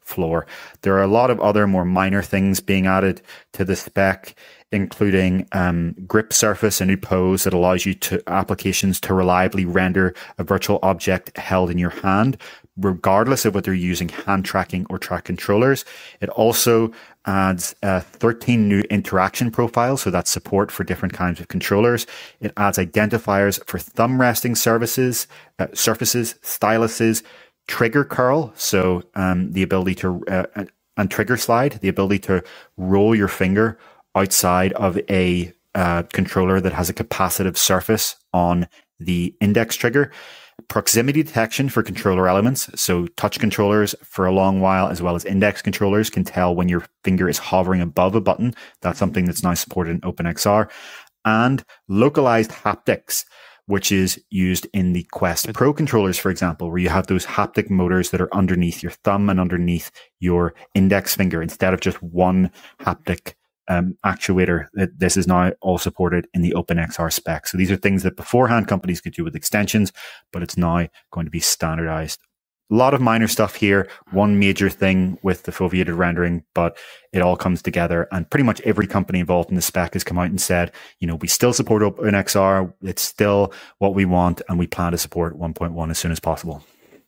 floor. There are a lot of other more minor things being added to the spec, including um, grip surface, a new pose that allows you to applications to reliably render a virtual object held in your hand, regardless of whether you're using hand tracking or track controllers. It also adds uh, thirteen new interaction profiles, so that's support for different kinds of controllers. It adds identifiers for thumb resting services, uh, surfaces, styluses, trigger curl, so um, the ability to, uh, and trigger slide, the ability to roll your finger outside of a uh, controller that has a capacitive surface on the index trigger. Proximity detection for controller elements. So touch controllers for a long while, as well as index controllers, can tell when your finger is hovering above a button. That's something that's now supported in OpenXR. And localized haptics, which is used in the Quest Pro controllers, for example, where you have those haptic motors that are underneath your thumb and underneath your index finger instead of just one haptic Um, actuator. This is now all supported in the OpenXR spec. So these are things that beforehand companies could do with extensions, but it's now going to be standardized. A lot of minor stuff here, one major thing with the foveated rendering, but it all comes together, and pretty much every company involved in the spec has come out and said, you know, we still support OpenXR, it's still what we want, and we plan to support one point one as soon as possible.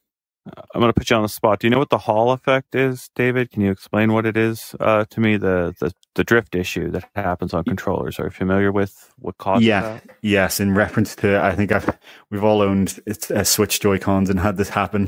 I'm going to put you on the spot. Do you know what the Hall effect is, David? Can you explain what it is uh, to me? The, the the drift issue that happens on controllers. Are you familiar with what causes yeah, that? Yes. In reference to, I think I've we've all owned uh, Switch Joy-Cons and had this happen.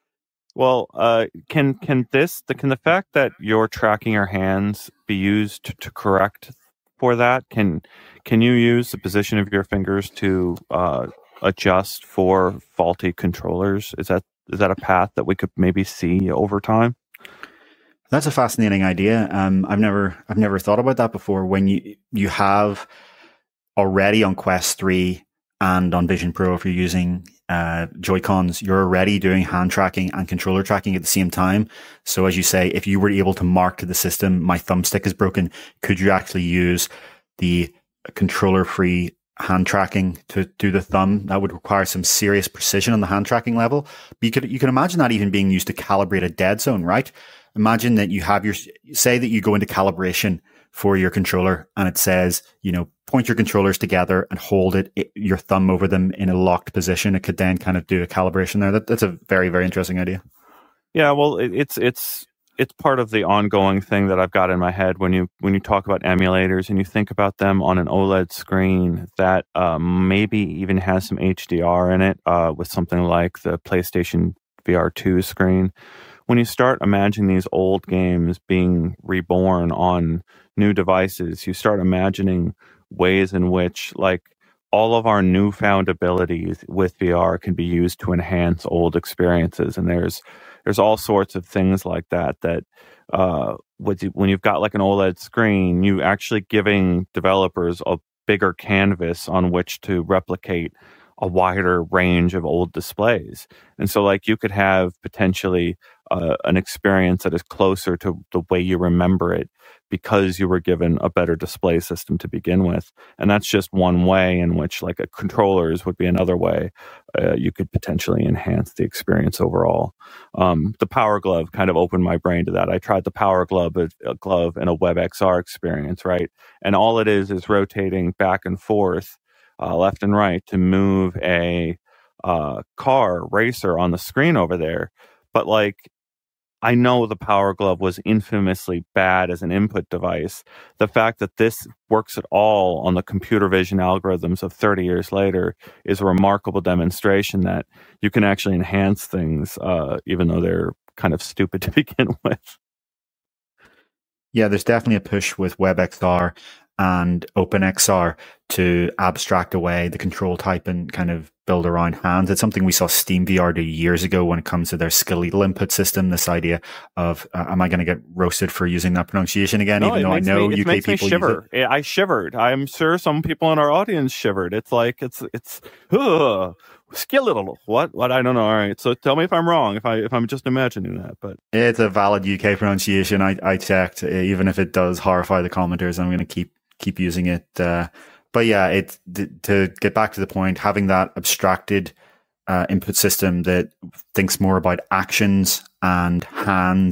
Well, uh, can can this the can the fact that you're tracking your hands be used to, to correct for that? Can can you use the position of your fingers to uh, adjust for faulty controllers? Is that Is that a path that we could maybe see over time? That's a fascinating idea. Um, I've never, I've never thought about that before. When you you have already on Quest three and on Vision Pro, if you're using uh, Joy-Cons, you're already doing hand tracking and controller tracking at the same time. So, as you say, if you were able to mark to the system, my thumbstick is broken, could you actually use the controller-free hand tracking to do the thumb? That would require some serious precision on the hand tracking level. But you could you can imagine that even being used to calibrate a dead zone, right? Imagine that you have your, say that you go into calibration for your controller and it says, you know, point your controllers together and hold it, it your thumb over them in a locked position. It could then kind of do a calibration there. That, that's a very, very interesting idea. Yeah, well, it, it's it's it's part of the ongoing thing that I've got in my head when you when you talk about emulators and you think about them on an OLED screen that um, maybe even has some H D R in it uh, with something like the PlayStation V R two screen. When you start imagining these old games being reborn on new devices, you start imagining ways in which, like, all of our newfound abilities with V R can be used to enhance old experiences. And there's there's all sorts of things like that, that uh, when you've got like an OLED screen, you actually giving developers a bigger canvas on which to replicate a wider range of old displays. And so like you could have potentially uh, an experience that is closer to the way you remember it because you were given a better display system to begin with. And that's just one way in which like a controllers would be another way uh, you could potentially enhance the experience overall. Um, the Power Glove kind of opened my brain to that. I tried the Power Glove, a glove in a WebXR experience, right? And all it is is rotating back and forth, uh, left and right to move a uh, car racer on the screen over there. But like, I know the Power Glove was infamously bad as an input device. The fact that this works at all on the computer vision algorithms of thirty years later is a remarkable demonstration that you can actually enhance things, uh, even though they're kind of stupid to begin with. Yeah, there's definitely a push with WebXR and OpenXR to abstract away the control type and kind of build around hands. It's something we saw SteamVR do years ago when it comes to their skeletal input system. This idea of, uh, am I going to get roasted for using that pronunciation again? No, even though I know me, U K people shiver. use it. I shivered. I'm sure some people in our audience shivered. It's like, it's, it's, ugh, skeletal. What? What? I don't know. All right. So tell me if I'm wrong, if I, if I'm just imagining that, but it's a valid U K pronunciation. I, I checked, even if it does horrify the commenters, I'm going to keep, keep using it. Uh, But yeah, it to get back to the point, having that abstracted uh, input system that thinks more about actions and hands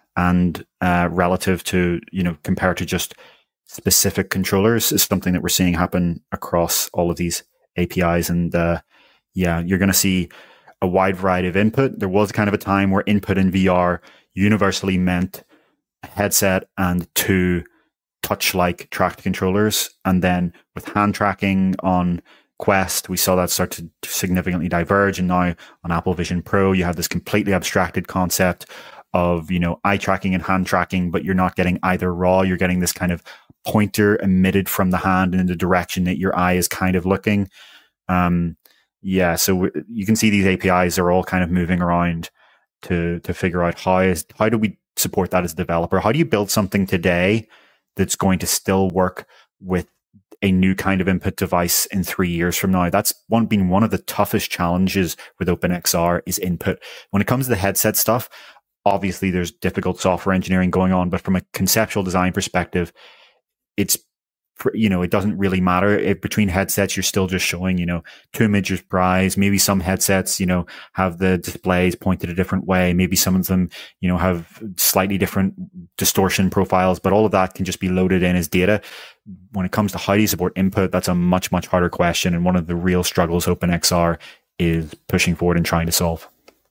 and uh, relative to, you know, compared to just specific controllers is something that we're seeing happen across all of these A P Is. And uh, yeah, you're going to see a wide variety of input. There was kind of a time where input in V R universally meant a headset and two touch-like tracked controllers. And then with hand tracking on Quest, we saw that start to significantly diverge. And now on Apple Vision Pro, you have this completely abstracted concept of, you know, eye tracking and hand tracking, but you're not getting either raw. You're getting this kind of pointer emitted from the hand in the direction that your eye is kind of looking. Um, yeah, so w- you can see these A P Is are all kind of moving around to to figure out how is how do we support that as a developer? How do you build something today that's going to still work with a new kind of input device in three years from now? That's one been one of the toughest challenges with OpenXR is input. When it comes to the headset stuff, obviously there's difficult software engineering going on, but from a conceptual design perspective, it's, you know, it doesn't really matter. If between headsets, you're still just showing, you know, two images per eyes. Maybe some headsets, you know, have the displays pointed a different way. Maybe some of them, you know, have slightly different distortion profiles, but all of that can just be loaded in as data. When it comes to how do you support input, that's a much, much harder question. And one of the real struggles OpenXR is pushing forward and trying to solve.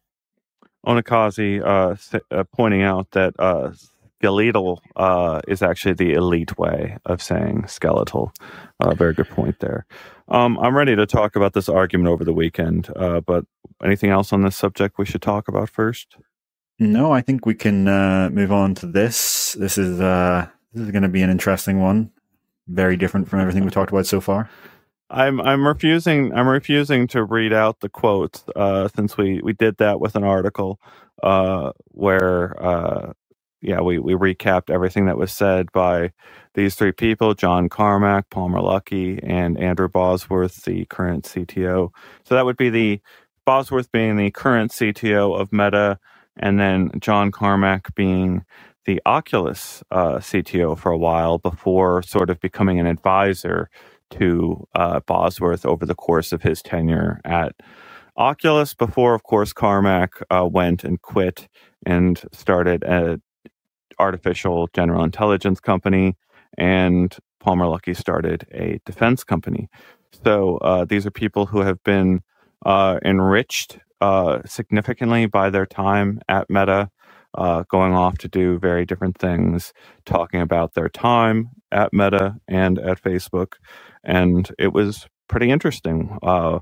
Onakazi uh, uh, pointing out that uh, skeletal uh, is actually the elite way of saying skeletal. Uh, very good point there. Um, I'm ready to talk about this argument over the weekend, uh, but anything else on this subject we should talk about first? No, I think we can uh, move on to this. This is uh, this is going to be an interesting one. Very different from everything we talked about so far. I'm I'm refusing I'm refusing to read out the quotes uh, since we, we did that with an article uh, where uh, yeah we, we recapped everything that was said by these three people: John Carmack, Palmer Luckey, and Andrew Bosworth, the current C T O. So that would be the Bosworth being the current C T O of Meta, and then John Carmack being the Oculus uh, C T O for a while before sort of becoming an advisor to uh, Bosworth over the course of his tenure at Oculus, before, of course, Carmack uh, went and quit and started an artificial general intelligence company, and Palmer Luckey started a defense company. So uh, these are people who have been uh, enriched uh, significantly by their time at Meta, uh, going off to do very different things, talking about their time at Meta and at Facebook. And it was pretty interesting. Uh,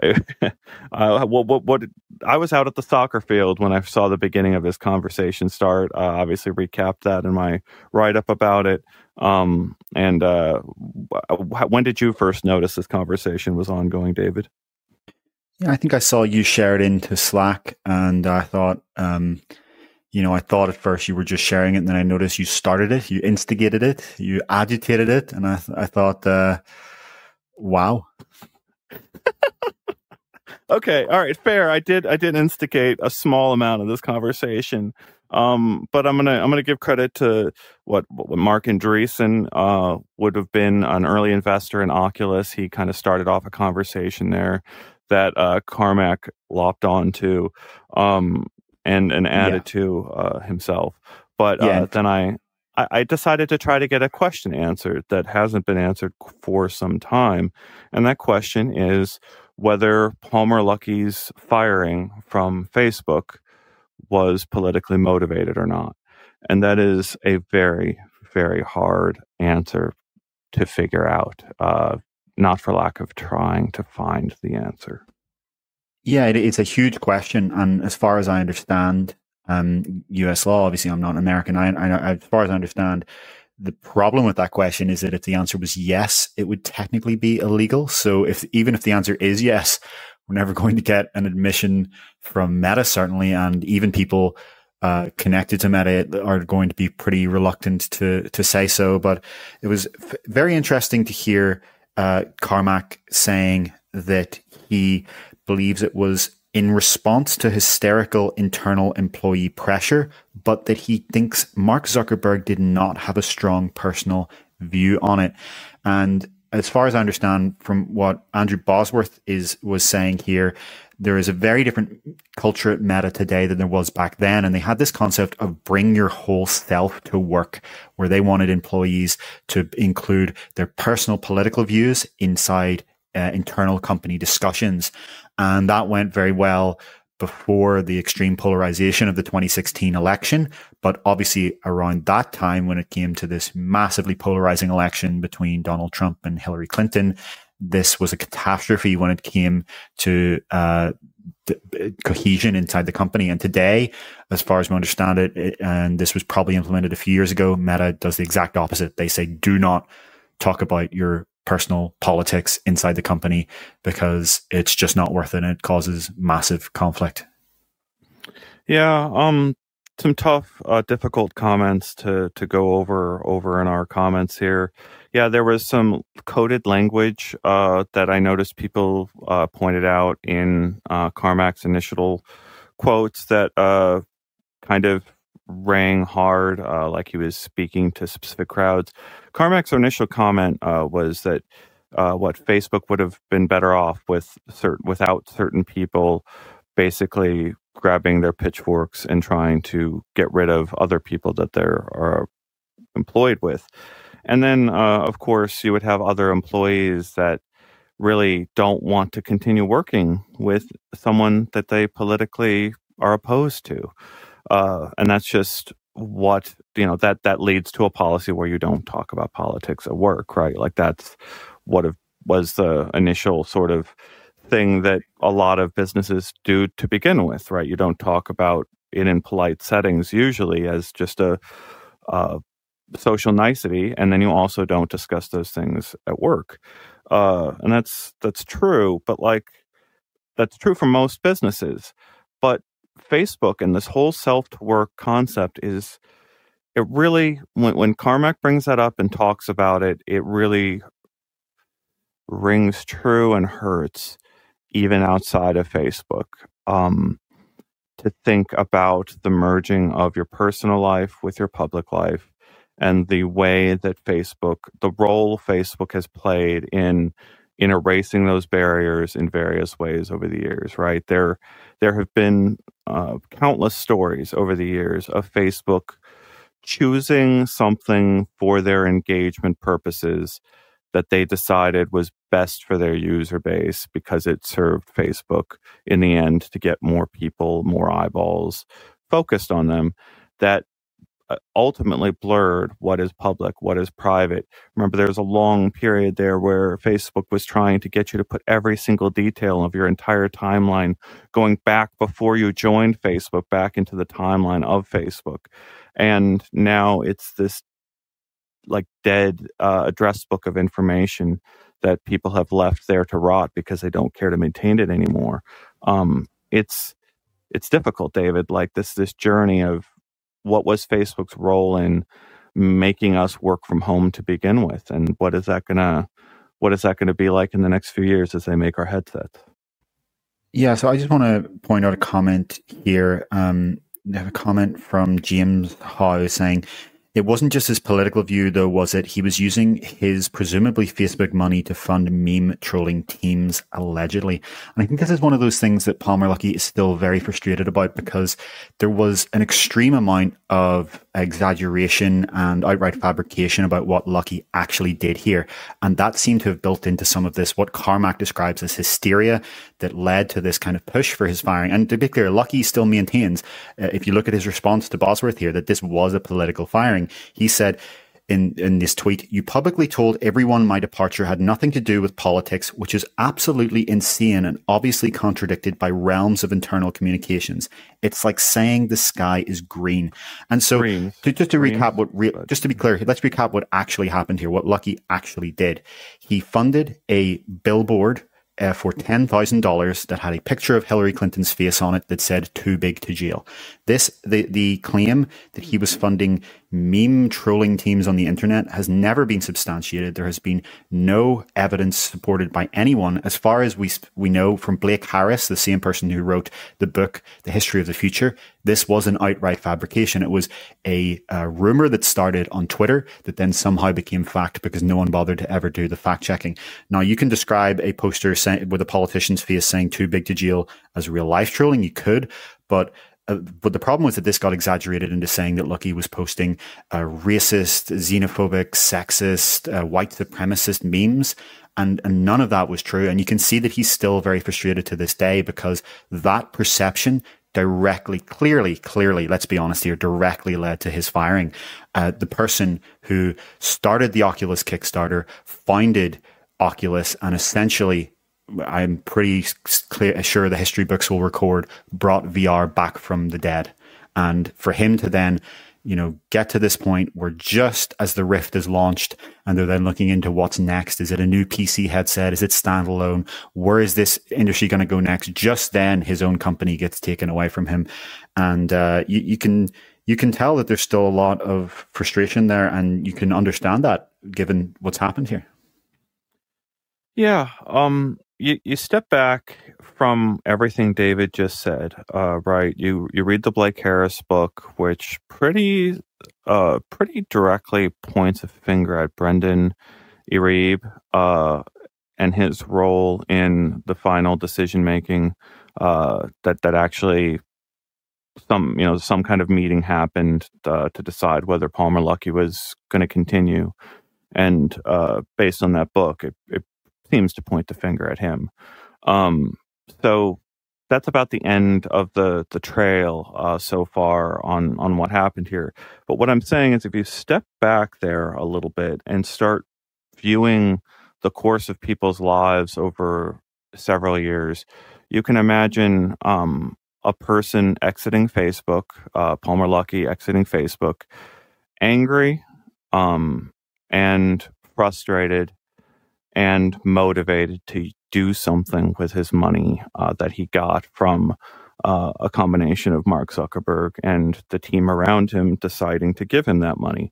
uh, what, what, what, I was out at the soccer field when I saw the beginning of this conversation start. Uh, obviously, recapped that in my write-up about it. Um, and uh, when did you first notice this conversation was ongoing, David? Yeah, I think I saw you share it into Slack, and I thought, um, you know, I thought at first you were just sharing it, and then I noticed you started it, you instigated it, you agitated it, and I, th- I thought, uh, wow. Okay, all right, fair. I did, I did instigate a small amount of this conversation, um, but I'm gonna, I'm gonna give credit to what, what Mark Andreessen uh, would have been an early investor in Oculus. He kind of started off a conversation there that uh, Carmack lopped onto. Um, and, and added yeah. to uh, himself. But yeah. uh, then I, I decided to try to get a question answered that hasn't been answered for some time. And that question is whether Palmer Luckey's firing from Facebook was politically motivated or not. And that is a very, very hard answer to figure out, uh, not for lack of trying to find the answer. Yeah, it, it's a huge question, and as far as I understand, um, U S law. Obviously, I'm not an American. I, I, as far as I understand, the problem with that question is that if the answer was yes, it would technically be illegal. So, if even if the answer is yes, we're never going to get an admission from Meta, certainly, and even people uh, connected to Meta are going to be pretty reluctant to to say so. But it was f- very interesting to hear uh, Carmack saying that he believes it was in response to hysterical internal employee pressure, but that he thinks Mark Zuckerberg did not have a strong personal view on it. And as far as I understand from what Andrew Bosworth is was saying here, there is a very different culture at Meta today than there was back then. And they had this concept of bring your whole self to work, where they wanted employees to include their personal political views inside uh, internal company discussions. And that went very well before the extreme polarization of the twenty sixteen election. But obviously around that time, when it came to this massively polarizing election between Donald Trump and Hillary Clinton, this was a catastrophe when it came to uh, the cohesion inside the company. And today, as far as we understand it, it, and this was probably implemented a few years ago, Meta does the exact opposite. They say, do not talk about your personal politics inside the company because it's just not worth it and it causes massive conflict. Yeah, um, some tough, uh, difficult comments to to go over over in our comments here. Yeah, there was some coded language uh, that I noticed people uh, pointed out in uh, Carmack's initial quotes that uh, kind of rang hard, uh, like he was speaking to specific crowds. Carmack's initial comment uh, was that uh, what Facebook would have been better off with cert- without certain people basically grabbing their pitchforks and trying to get rid of other people that they're are employed with. And then, uh, of course, you would have other employees that really don't want to continue working with someone that they politically are opposed to. Uh, and that's just what, you know, that, that leads to a policy where you don't talk about politics at work, right? Like that's what have, was the initial sort of thing that a lot of businesses do to begin with, right? You don't talk about it in polite settings usually as just a, uh, social nicety, and then you also don't discuss those things at work. Uh, and that's that's true, but like that's true for most businesses. But Facebook and this whole self-to-work concept is, it really, when, when Carmack brings that up and talks about it, it really rings true and hurts even outside of Facebook. Um, to think about the merging of your personal life with your public life, and the way that Facebook, the role Facebook has played in in erasing those barriers in various ways over the years, right? There, there have been uh, countless stories over the years of Facebook choosing something for their engagement purposes that they decided was best for their user base because it served Facebook in the end to get more people, more eyeballs focused on them, that ultimately blurred what is public, what is private. Remember, there was a long period there where Facebook was trying to get you to put every single detail of your entire timeline going back before you joined Facebook back into the timeline of Facebook. And now it's this like dead uh, address book of information that people have left there to rot because they don't care to maintain it anymore. Um, it's it's difficult, David, like this this journey of what was Facebook's role in making us work from home to begin with, and what is that gonna what is that gonna be like in the next few years as they make our headsets? Yeah, so I just want to point out a comment here. Um, I have a comment from James Howe saying, it wasn't just his political view, though, was it? He was using his presumably Facebook money to fund meme trolling teams, allegedly. And I think this is one of those things that Palmer Luckey is still very frustrated about, because there was an extreme amount of exaggeration and outright fabrication about what Luckey actually did here. And that seemed to have built into some of this, what Carmack describes as hysteria, that led to this kind of push for his firing. And to be clear, Luckey still maintains, uh, if you look at his response to Bosworth here, that this was a political firing. He said in, in this tweet, "You publicly told everyone my departure had nothing to do with politics, which is absolutely insane and obviously contradicted by realms of internal communications. It's like saying the sky is green." And so green. to, just to green. recap what, re- just to be clear, let's recap what actually happened here, what Luckey actually did. He funded a billboard Uh, for ten thousand dollars that had a picture of Hillary Clinton's face on it that said "too big to jail." This, the, the claim that he was funding meme trolling teams on the internet has never been substantiated. There has been no evidence supported by anyone, as far as we we know from Blake Harris, the same person who wrote the book The History of the Future. This was an outright fabrication. It was a, a rumor that started on Twitter that then somehow became fact because no one bothered to ever do the fact checking. Now, you can describe a poster with a politician's face saying "too big to jail" as real life trolling. You could, but Uh, but the problem was that this got exaggerated into saying that Lucky was posting uh, racist, xenophobic, sexist, uh, white supremacist memes. And, and none of that was true. And you can see that he's still very frustrated to this day because that perception directly, clearly, clearly, let's be honest here, directly led to his firing. Uh, the person who started the Oculus Kickstarter, founded Oculus, and essentially, I'm pretty clear, sure the history books will record, brought V R back from the dead. And for him to then, you know, get to this point where just as the Rift is launched and they're then looking into what's next, is it a new P C headset? Is it standalone? Where is this industry going to go next? Just then his own company gets taken away from him. And uh, you, you can you can tell that there's still a lot of frustration there, and you can understand that given what's happened here. Yeah. Um, You you step back from everything David just said, uh, right? You you read the Blake Harris book, which pretty uh pretty directly points a finger at Brendan Iribe uh, and his role in the final decision making. Uh, that that actually some you know some kind of meeting happened uh, to decide whether Palmer Luckey was going to continue, and uh, based on that book, it, it seems to point the finger at him. Um, so that's about the end of the the trail uh, so far on on what happened here. But what I'm saying is, if you step back there a little bit and start viewing the course of people's lives over several years, you can imagine um, a person exiting Facebook, uh, Palmer Luckey exiting Facebook, angry um, and frustrated and motivated to do something with his money uh, that he got from uh, a combination of Mark Zuckerberg and the team around him deciding to give him that money.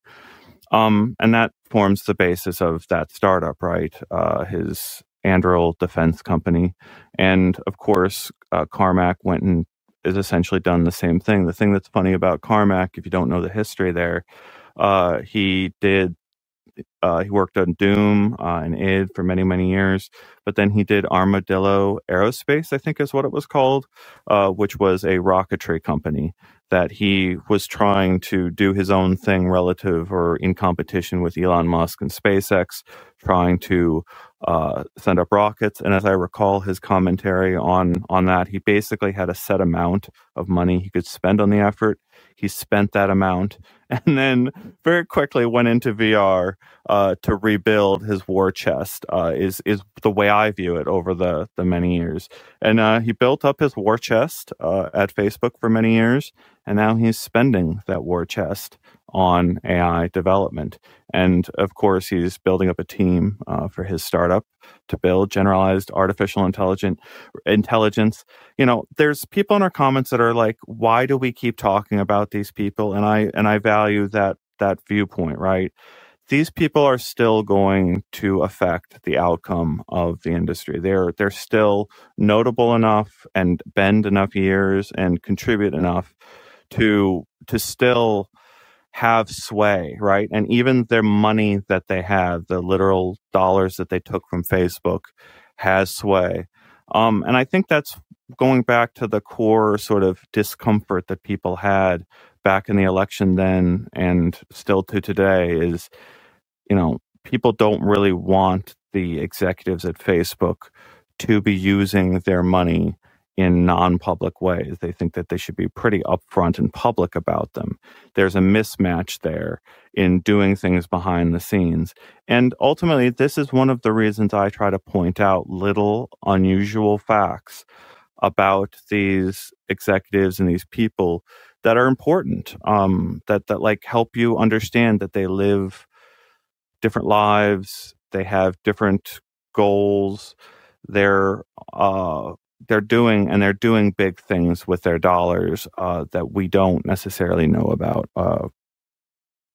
Um, and that forms the basis of that startup, right? Uh, his Anduril defense company. And of course, uh, Carmack went and is essentially done the same thing. The thing that's funny about Carmack, if you don't know the history there, uh, he did Uh, he worked on Doom uh, and id for many, many years, but then he did Armadillo Aerospace, I think is what it was called, uh, which was a rocketry company that he was trying to do his own thing relative or in competition with Elon Musk and SpaceX, trying to uh, send up rockets. And as I recall his commentary on, on that, he basically had a set amount of money he could spend on the effort. He spent that amount and then very quickly went into V R uh, to rebuild his war chest, uh, is is the way I view it over the, the many years. And uh, he built up his war chest uh, at Facebook for many years, and now he's spending that war chest on A I development. And of course, he's building up a team uh, for his startup to build generalized artificial intelligent intelligence. You know, there's people in our comments that are like, why do we keep talking about these people? And I and I value that that viewpoint, right? These people are still going to affect the outcome of the industry. They're they're still notable enough and bend enough ears and contribute enough to to still have sway, right? And even their money that they have, the literal dollars that they took from Facebook, has sway. Um, and I think that's going back to the core sort of discomfort that people had back in the election then and still to today is, you know, people don't really want the executives at Facebook to be using their money in non-public ways. They think that they should be pretty upfront and public about them. There's a mismatch there in doing things behind the scenes. And ultimately, this is one of the reasons I try to point out little unusual facts about these executives and these people that are important, um, that, that like help you understand that they live different lives, they have different goals, they're uh, they're doing and they're doing big things with their dollars uh, that we don't necessarily know about. Uh,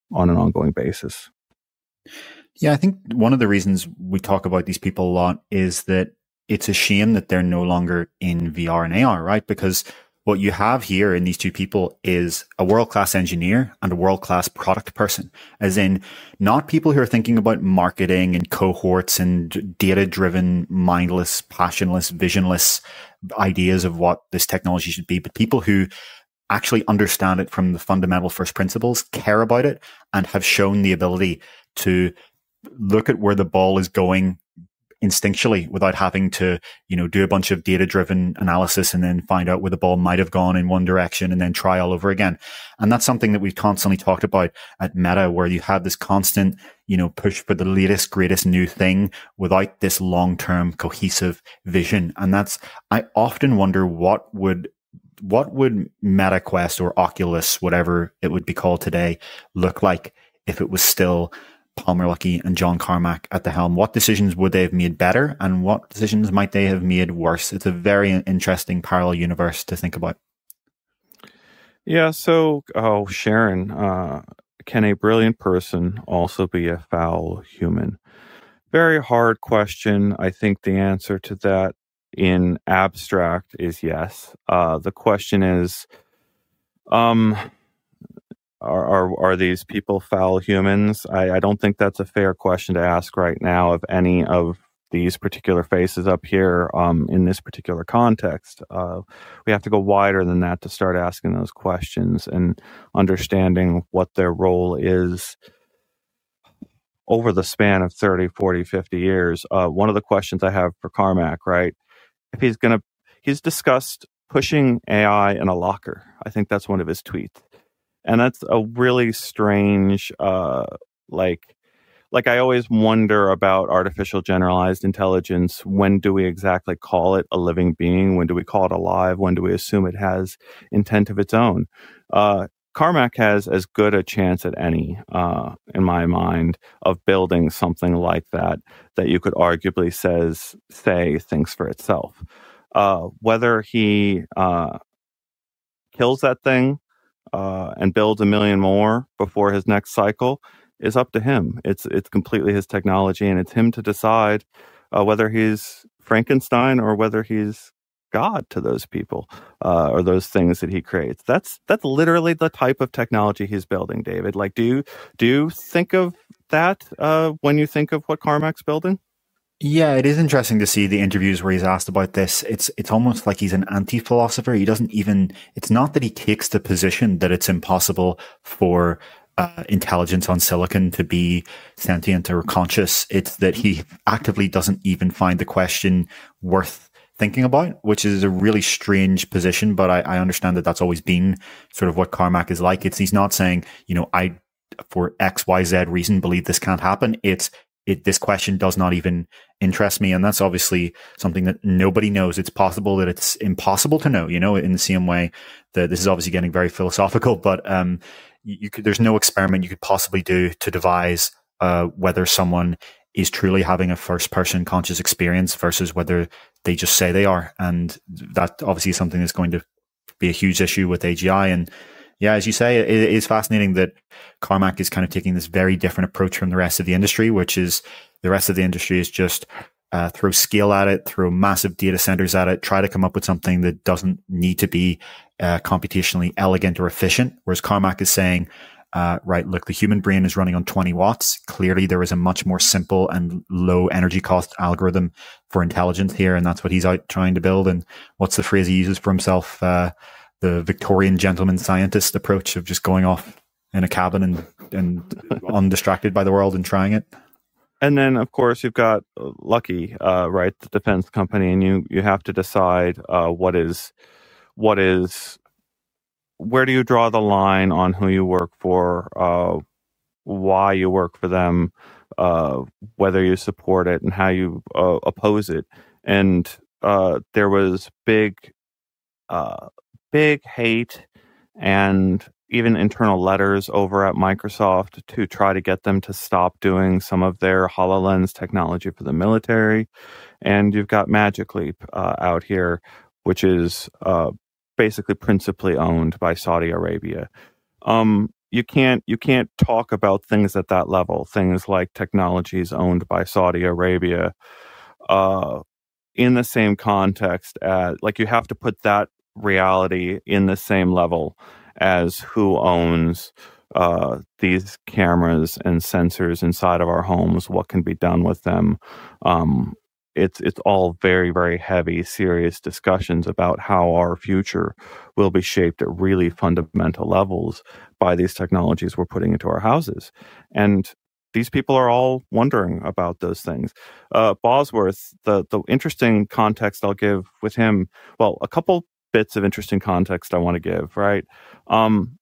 on an ongoing basis. Yeah, I think one of the reasons we talk about these people a lot is that it's a shame that they're no longer in V R and A R, right? Because what you have here in these two people is a world-class engineer and a world-class product person, as in not people who are thinking about marketing and cohorts and data-driven, mindless, passionless, visionless ideas of what this technology should be, but people who actually understand it from the fundamental first principles, care about it, and have shown the ability to look at where the ball is going instinctually without having to, you know, do a bunch of data-driven analysis and then find out where the ball might have gone in one direction and then try all over again. And that's something that we've constantly talked about at Meta, where you have this constant, you know, push for the latest, greatest new thing without this long-term cohesive vision. And that's, I often wonder what would what would MetaQuest or Oculus, whatever it would be called today, look like if it was still Palmer Luckey and John Carmack at the helm? What decisions would they have made better, and what decisions might they have made worse? It's a very interesting parallel universe to think about. Yeah, so, oh, Sharon, uh, can a brilliant person also be a foul human? Very hard question. I think the answer to that in abstract is yes. Uh, the question is, um, Are, are are these people foul humans? I, I don't think that's a fair question to ask right now of any of these particular faces up here um, in this particular context. Uh, we have to go wider than that to start asking those questions and understanding what their role is over the span of thirty, forty, fifty years. Uh, one of the questions I have for Carmack, right? If he's going to, he's discussed pushing A I in a locker. I think that's one of his tweets. And that's a really strange, uh, like, like I always wonder about artificial generalized intelligence. When do we exactly call it a living being? When do we call it alive? When do we assume it has intent of its own? Uh, Carmack has as good a chance at any, uh, in my mind, of building something like that, that you could arguably says, say thinks for itself. Uh, whether he uh, kills that thing, Uh, and builds a million more before his next cycle is up to him. It's it's completely his technology, and it's him to decide uh, whether he's Frankenstein or whether he's God to those people uh, or those things that he creates. That's that's literally the type of technology he's building, David. Like, do you do you think of that uh, when you think of what Carmack's building? Yeah, it is interesting to see the interviews where he's asked about this. It's it's almost like he's an anti-philosopher. He doesn't even, it's not that he takes the position that it's impossible for uh, intelligence on silicon to be sentient or conscious. It's that he actively doesn't even find the question worth thinking about, which is a really strange position. But I, I understand that that's always been sort of what Carmack is like. It's, he's not saying, you know, I, for X, Y, Z reason, believe this can't happen. It's, It, this question does not even interest me. And that's obviously something that nobody knows. It's possible that it's impossible to know, you know, in the same way that this is obviously getting very philosophical, but um, you, you could, there's no experiment you could possibly do to devise uh, whether someone is truly having a first person conscious experience versus whether they just say they are. And that obviously is something that's going to be a huge issue with A G I. And yeah, as you say, it is fascinating that Carmack is kind of taking this very different approach from the rest of the industry, which is the rest of the industry is just uh, throw scale at it, throw massive data centers at it, try to come up with something that doesn't need to be uh, computationally elegant or efficient. Whereas Carmack is saying, uh, right, look, the human brain is running on twenty watts. Clearly, there is a much more simple and low energy cost algorithm for intelligence here. And that's what he's out trying to build. And what's the phrase he uses for himself? Uh, the Victorian gentleman scientist approach of just going off in a cabin and, and undistracted by the world and trying it. And then, of course, you've got Luckey, uh, right, the defense company, and you, you have to decide uh, what is, what is, where do you draw the line on who you work for, uh, why you work for them, uh, whether you support it and how you uh, oppose it. And uh, there was big, uh, big hate and even internal letters over at Microsoft to try to get them to stop doing some of their HoloLens technology for the military. And you've got Magic Leap uh, out here, which is uh, basically principally owned by Saudi Arabia. Um, you can't you can't talk about things at that level. Things like technologies owned by Saudi Arabia, uh, in the same context as like you have to put that reality in the same level as who owns uh, these cameras and sensors inside of our homes. What can be done with them? Um, it's it's all very, very heavy, serious discussions about how our future will be shaped at really fundamental levels by these technologies we're putting into our houses. And these people are all wondering about those things. Uh, Bosworth, the, the interesting context I'll give with him, well, a couple bits of interesting context I want to give, right? Um,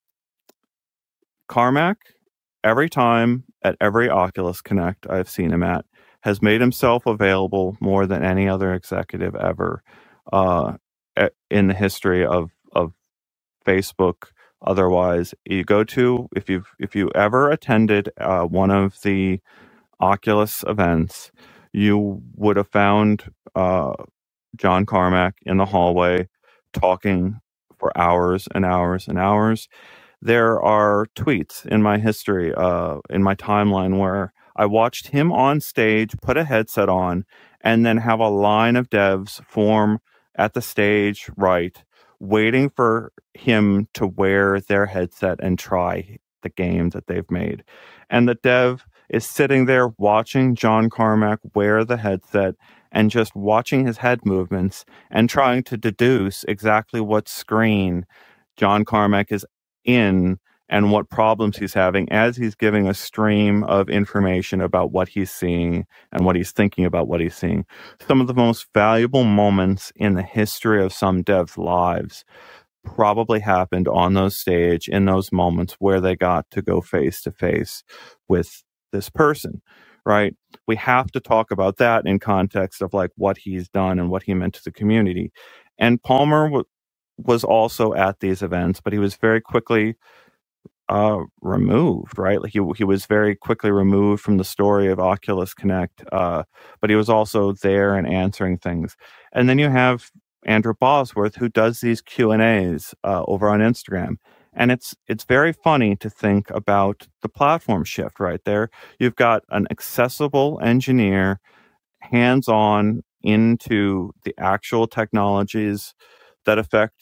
Carmack, every time at every Oculus Connect I've seen him at, has made himself available more than any other executive ever uh, in the history of of Facebook. Otherwise, you go to if you've if you ever attended uh, one of the Oculus events, you would have found uh, John Carmack in the hallway talking for hours and hours and hours. There are tweets in my history, uh, in my timeline, where I watched him on stage, put a headset on, and then have a line of devs form at the stage right, waiting for him to wear their headset and try the game that they've made. And the dev is sitting there watching John Carmack wear the headset and just watching his head movements and trying to deduce exactly what screen John Carmack is in and what problems he's having as he's giving a stream of information about what he's seeing and what he's thinking about what he's seeing. Some of the most valuable moments in the history of some devs' lives probably happened on those stage in those moments where they got to go face to face with this person, right? We have to talk about that in context of like what he's done and what he meant to the community. And Palmer w- was also at these events, but he was very quickly uh, removed, right? Like he he was very quickly removed from the story of Oculus Connect, uh, but he was also there and answering things. And then you have Andrew Bosworth, who does these Q and A's uh, over on Instagram. And it's it's very funny to think about the platform shift right there. You've got an accessible engineer, hands-on into the actual technologies that affect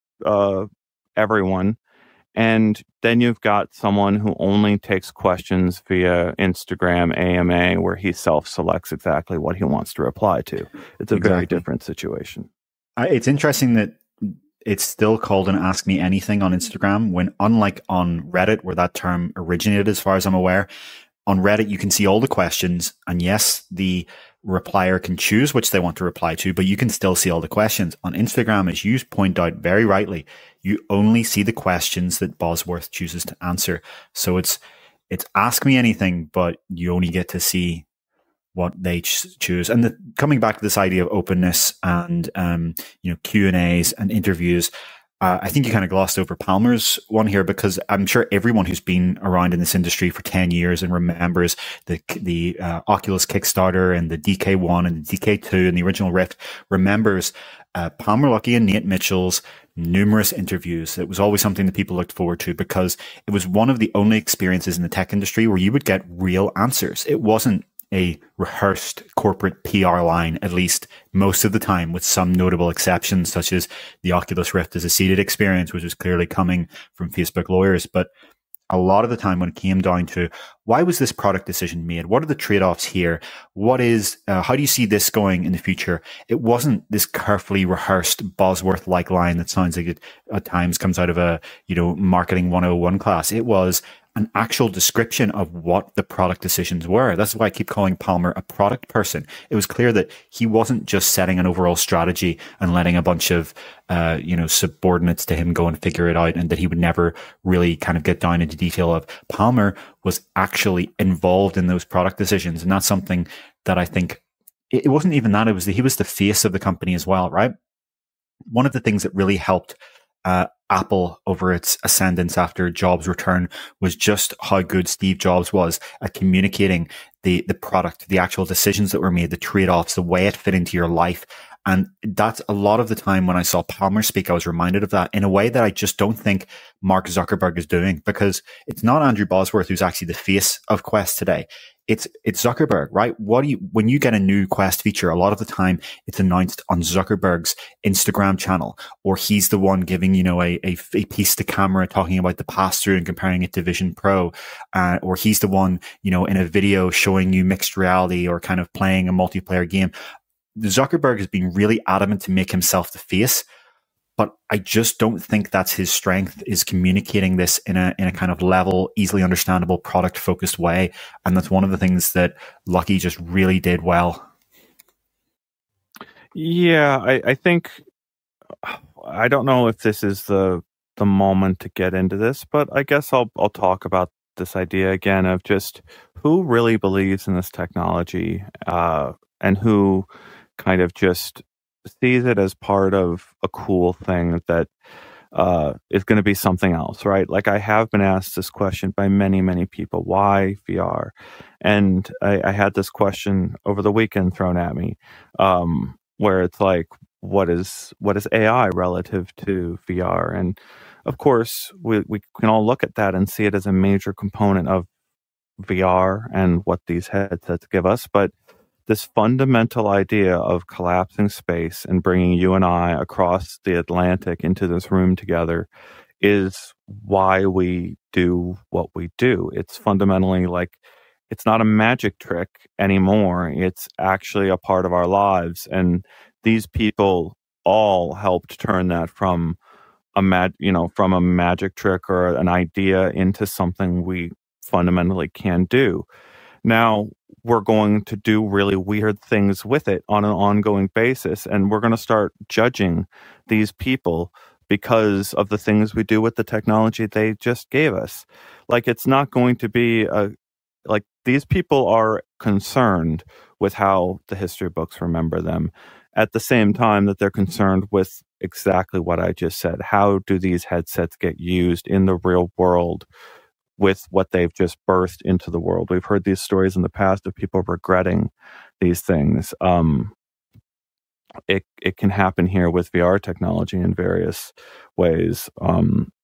uh, everyone. And then you've got someone who only takes questions via Instagram A M A, where he self-selects exactly what he wants to reply to. It's a exactly. very different situation. Uh, it's interesting that it's still called an Ask Me Anything on Instagram, when unlike on Reddit, where that term originated, as far as I'm aware, on Reddit, you can see all the questions. And yes, the replier can choose which they want to reply to, but you can still see all the questions. On Instagram, as you point out very rightly, you only see the questions that Bosworth chooses to answer. So it's it's Ask Me Anything, but you only get to see what they ch- choose. And the, coming back to this idea of openness and um, you know Q and A's and interviews, Uh, I think you kind of glossed over Palmer's one here, because I'm sure everyone who's been around in this industry for ten years and remembers the the uh, Oculus Kickstarter and the D K one and the D K two and the original Rift remembers uh, Palmer Luckey and Nate Mitchell's numerous interviews. It was always something that people looked forward to, because it was one of the only experiences in the tech industry where you would get real answers. It wasn't a rehearsed corporate P R line, at least most of the time, with some notable exceptions, such as the Oculus Rift as a seated experience, which was clearly coming from Facebook lawyers. But a lot of the time when it came down to, why was this product decision made? What are the trade-offs here? What is, uh, how do you see this going in the future? It wasn't this carefully rehearsed Bosworth-like line that sounds like it at times comes out of a, you know, marketing one oh one class. It was an actual description of what the product decisions were. That's why I keep calling Palmer a product person. It was clear that he wasn't just setting an overall strategy and letting a bunch of, uh, you know, subordinates to him go and figure it out, and that he would never really kind of get down into detail of. Palmer was actually involved in those product decisions. And that's something that I think it wasn't even that. It was that he was the face of the company as well, right? One of the things that really helped Uh, Apple over its ascendance after Jobs' return was just how good Steve Jobs was at communicating the the product, the actual decisions that were made, the trade-offs, the way it fit into your life, And that's a lot of the time when I saw Palmer speak, I was reminded of that in a way that I just don't think Mark Zuckerberg is doing, because it's not Andrew Bosworth who's actually the face of Quest today. It's, it's Zuckerberg, right? What do you, when you get a new Quest feature, a lot of the time it's announced on Zuckerberg's Instagram channel, or he's the one giving, you know, a, a, a piece to camera talking about the pass through and comparing it to Vision Pro, uh, or he's the one, you know, in a video showing you mixed reality or kind of playing a multiplayer game. Zuckerberg has been really adamant to make himself the face, but I just don't think that's his strength, is communicating this in a in a kind of level, easily understandable, product focused way. And that's one of the things that Lucky just really did well. Yeah, I, I think, I don't know if this is the the moment to get into this, but I guess I'll I'll talk about this idea again of just who really believes in this technology, uh, and who kind of just sees it as part of a cool thing that uh, is going to be something else, right? Like, I have been asked this question by many, many people, why V R? And I, I had this question over the weekend thrown at me, um, where it's like, what is what is A I relative to V R? And of course, we, we can all look at that and see it as a major component of V R and what these headsets give us. But this fundamental idea of collapsing space and bringing you and I across the Atlantic into this room together is why we do what we do. It's fundamentally like, it's not a magic trick anymore. It's actually a part of our lives. And these people all helped turn that from a mag, you know, from a magic trick or an idea into something we fundamentally can do. Now, we're going to do really weird things with it on an ongoing basis, and we're going to start judging these people because of the things we do with the technology they just gave us. Like, it's not going to be a, like, these people are concerned with how the history books remember them, at the same time that they're concerned with exactly what I just said. How do these headsets get used in the real world with what they've just birthed into the world? We've heard these stories in the past of people regretting these things. Um, it it can happen here with V R technology in various ways. Um,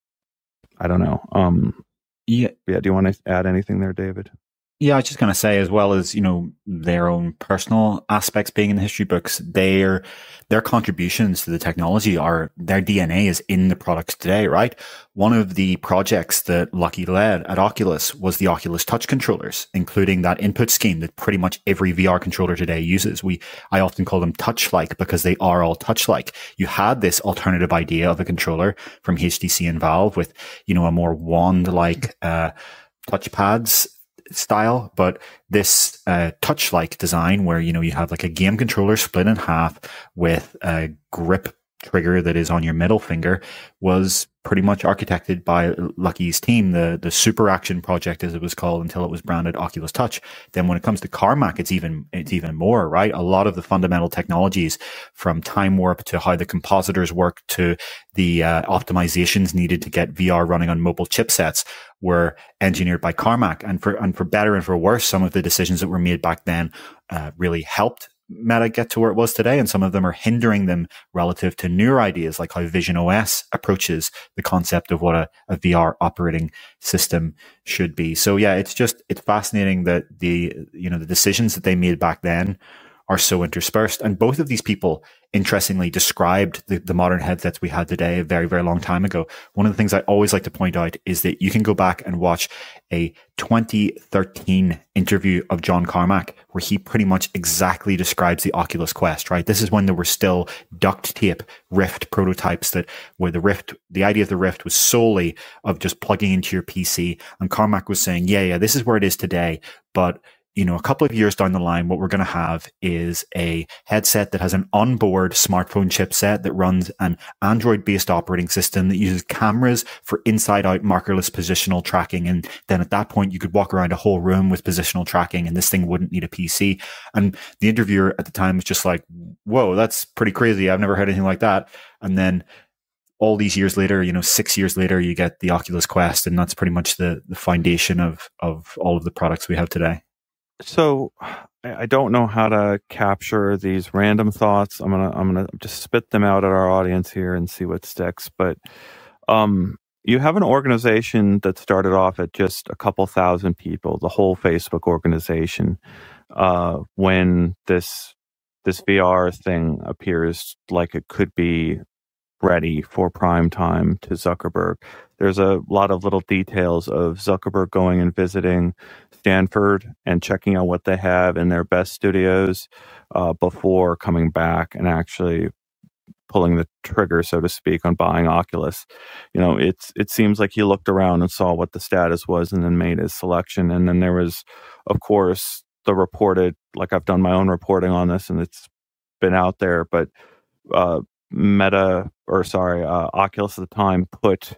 I don't know. Um, yeah. Yeah. Do you want to add anything there, David? Yeah, I was just going to say, as well as, you know, their own personal aspects being in the history books, their, their contributions to the technology are, their D N A is in the products today, right? One of the projects that Lucky led at Oculus was the Oculus Touch controllers, including that input scheme that pretty much every V R controller today uses. We, I often call them touch-like because they are all touch-like. You had this alternative idea of a controller from H T C and Valve with, you know, a more wand-like, uh, touchpads style, but this uh, touch-like design where, you know, you have like a game controller split in half with a grip trigger that is on your middle finger was pretty much architected by Lucky's team, the the Super Action project, as it was called, until it was branded Oculus Touch. Then when it comes to Carmack, it's even it's even more, right? A lot of the fundamental technologies, from time warp to how the compositors work to the uh, optimizations needed to get V R running on mobile chipsets, were engineered by Carmack. And for and for better and for worse, some of the decisions that were made back then uh, really helped Meta get to where it was today, and some of them are hindering them relative to newer ideas, like how Vision O S approaches the concept of what a, a V R operating system should be. So yeah, it's just, it's fascinating that the, you know, the decisions that they made back then are so interspersed. And both of these people, interestingly, described the, the modern headsets we had today a very, very long time ago. One of the things I always like to point out is that you can go back and watch a twenty thirteen interview of John Carmack, where he pretty much exactly describes the Oculus Quest, right? This is when there were still duct tape Rift prototypes, that where the Rift, the idea of the Rift was solely of just plugging into your P C. And Carmack was saying, yeah, yeah, this is where it is today, but you know, a couple of years down the line, what we're going to have is a headset that has an onboard smartphone chipset that runs an Android-based operating system that uses cameras for inside-out markerless positional tracking. And then at that point, you could walk around a whole room with positional tracking, and this thing wouldn't need a P C. And the interviewer at the time was just like, whoa, that's pretty crazy. I've never heard anything like that. And then all these years later, you know, six years later, you get the Oculus Quest, and that's pretty much the, the foundation of, of all of the products we have today. So I don't know how to capture these random thoughts. I'm gonna I'm gonna just spit them out at our audience here and see what sticks. But um, you have an organization that started off at just a couple thousand people, the whole Facebook organization. Uh, when this this V R thing appears like it could be ready for prime time to Zuckerberg. There's a lot of little details of Zuckerberg going and visiting Stanford and checking out what they have in their best studios uh, before coming back and actually pulling the trigger, so to speak, on buying Oculus. You know, it's it seems like he looked around and saw what the status was and then made his selection. And then there was, of course, the reported, like I've done my own reporting on this and it's been out there, but uh, Meta, or sorry, uh, Oculus at the time put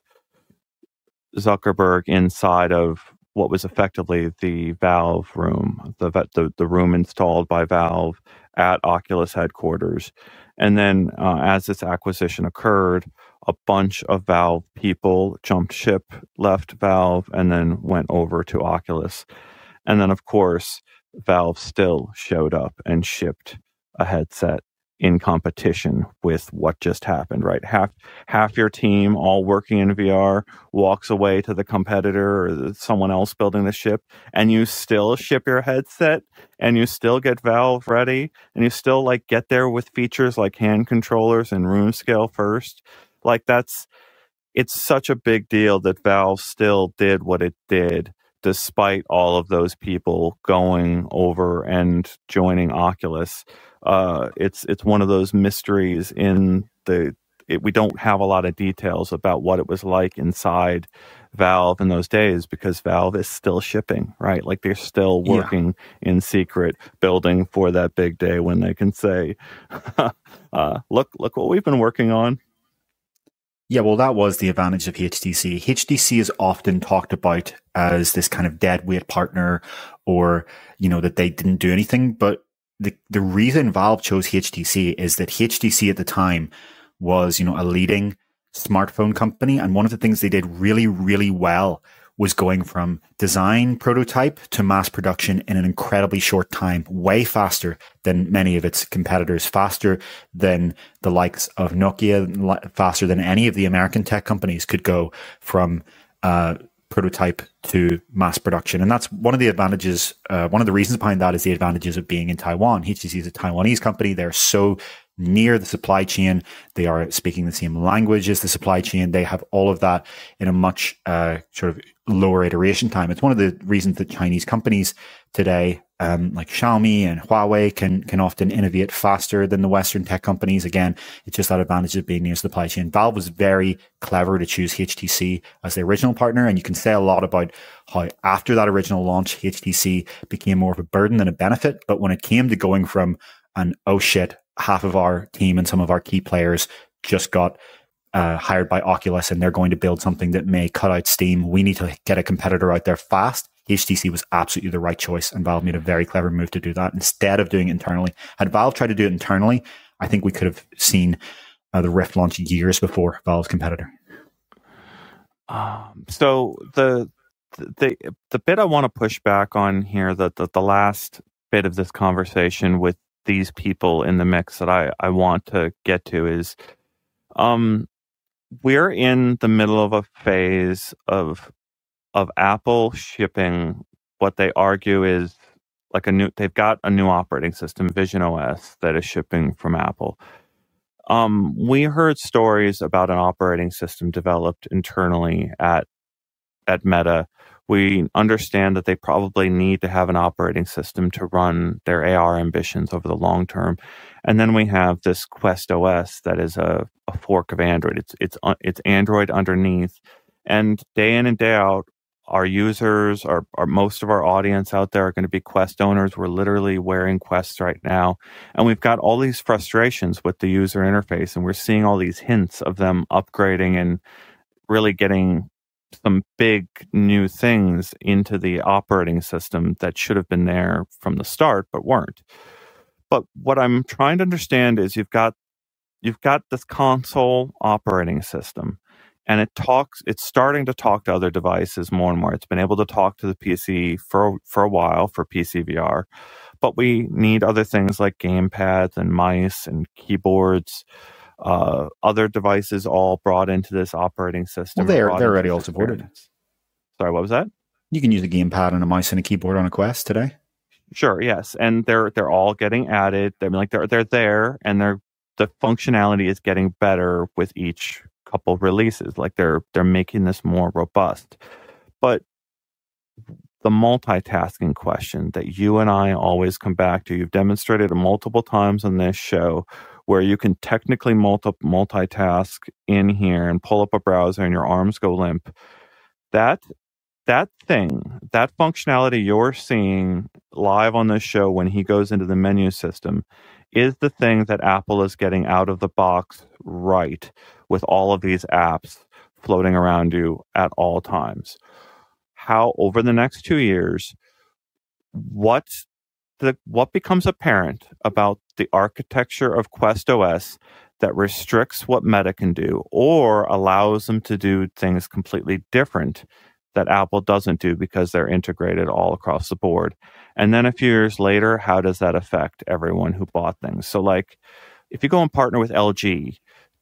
Zuckerberg inside of what was effectively the Valve room, the, the the room installed by Valve at Oculus headquarters. And then uh, as this acquisition occurred, a bunch of Valve people jumped ship, left Valve, and then went over to Oculus. And then, of course, Valve still showed up and shipped a headset in competition with what just happened, right? Half half your team, all working in V R, walks away to the competitor or someone else building the ship, and you still ship your headset, and you still get Valve ready, and you still like get there with features like hand controllers and room scale first. Like that's, it's such a big deal that Valve still did what it did, despite all of those people going over and joining Oculus. Uh, it's it's one of those mysteries in the. It, we don't have a lot of details about what it was like inside Valve in those days because Valve is still shipping, right? Like they're still working yeah. in secret, building for that big day when they can say, uh, "Look, look what we've been working on." Yeah, well, that was the advantage of H T C. H T C is often talked about as this kind of dead weight partner, or you know that they didn't do anything, but The the reason Valve chose H T C is that H T C at the time was, you know, a leading smartphone company. And one of the things they did really, really well was going from design prototype to mass production in an incredibly short time, way faster than many of its competitors, faster than the likes of Nokia, faster than any of the American tech companies could go from uh prototype to mass production. And that's one of the advantages, uh, one of the reasons behind that is the advantages of being in Taiwan. H T C is a Taiwanese company. They're so near the supply chain. They are speaking the same language as the supply chain. They have all of that in a much uh, sort of lower iteration time. It's one of the reasons that Chinese companies today, um, like Xiaomi and Huawei, can can often innovate faster than the Western tech companies. Again, it's just that advantage of being near the supply chain. Valve was very clever to choose H T C as the original partner, and you can say a lot about how after that original launch, H T C became more of a burden than a benefit. But when it came to going from an oh shit, half of our team and some of our key players just got uh, hired by Oculus and they're going to build something that may cut out steam, we need to get a competitor out there fast. H T C was absolutely the right choice, and Valve made a very clever move to do that instead of doing it internally. Had Valve tried to do it internally, I think we could have seen uh, the Rift launch years before Valve's competitor. Um, so the the the bit I want to push back on here, that the, the last bit of this conversation with these people in the mix that I, I want to get to is, um, we're in the middle of a phase of of Apple shipping what they argue is like a new, they've got a new operating system, Vision O S, that is shipping from Apple. Um, we heard stories about an operating system developed internally at at Meta. We understand that they probably need to have an operating system to run their A R ambitions over the long term. And then we have this Quest O S that is a, a fork of Android. It's it's it's Android underneath. And day in and day out, our users, our, our most of our audience out there are going to be Quest owners. We're literally wearing Quests right now. And we've got all these frustrations with the user interface. And we're seeing all these hints of them upgrading and really getting some big new things into the operating system that should have been there from the start, but weren't. But what I'm trying to understand is you've got you've got this console operating system, and it talks. It's starting to talk to other devices more and more. It's been able to talk to the P C for for a while for P C V R, but we need other things like gamepads and mice and keyboards, uh, other devices all brought into this operating system. Well, they're, they're already all supported. Sorry, what was that? You can use a gamepad and a mouse and a keyboard on a Quest today. Sure, yes, and they're they're all getting added. I mean, like they're they're there, and they're the functionality is getting better with each couple of releases. Like they're they're making this more robust. But the multitasking question that you and I always come back to, you've demonstrated it multiple times on this show, where you can technically multi multitask in here and pull up a browser and your arms go limp. That that thing, that functionality you're seeing live on this show when he goes into the menu system is the thing that Apple is getting out of the box right with all of these apps floating around you at all times. How over the next two years, what the what becomes apparent about the architecture of Quest O S that restricts what Meta can do or allows them to do things completely different that Apple doesn't do because they're integrated all across the board. And then a few years later, how does that affect everyone who bought things? So like if you go and partner with L G,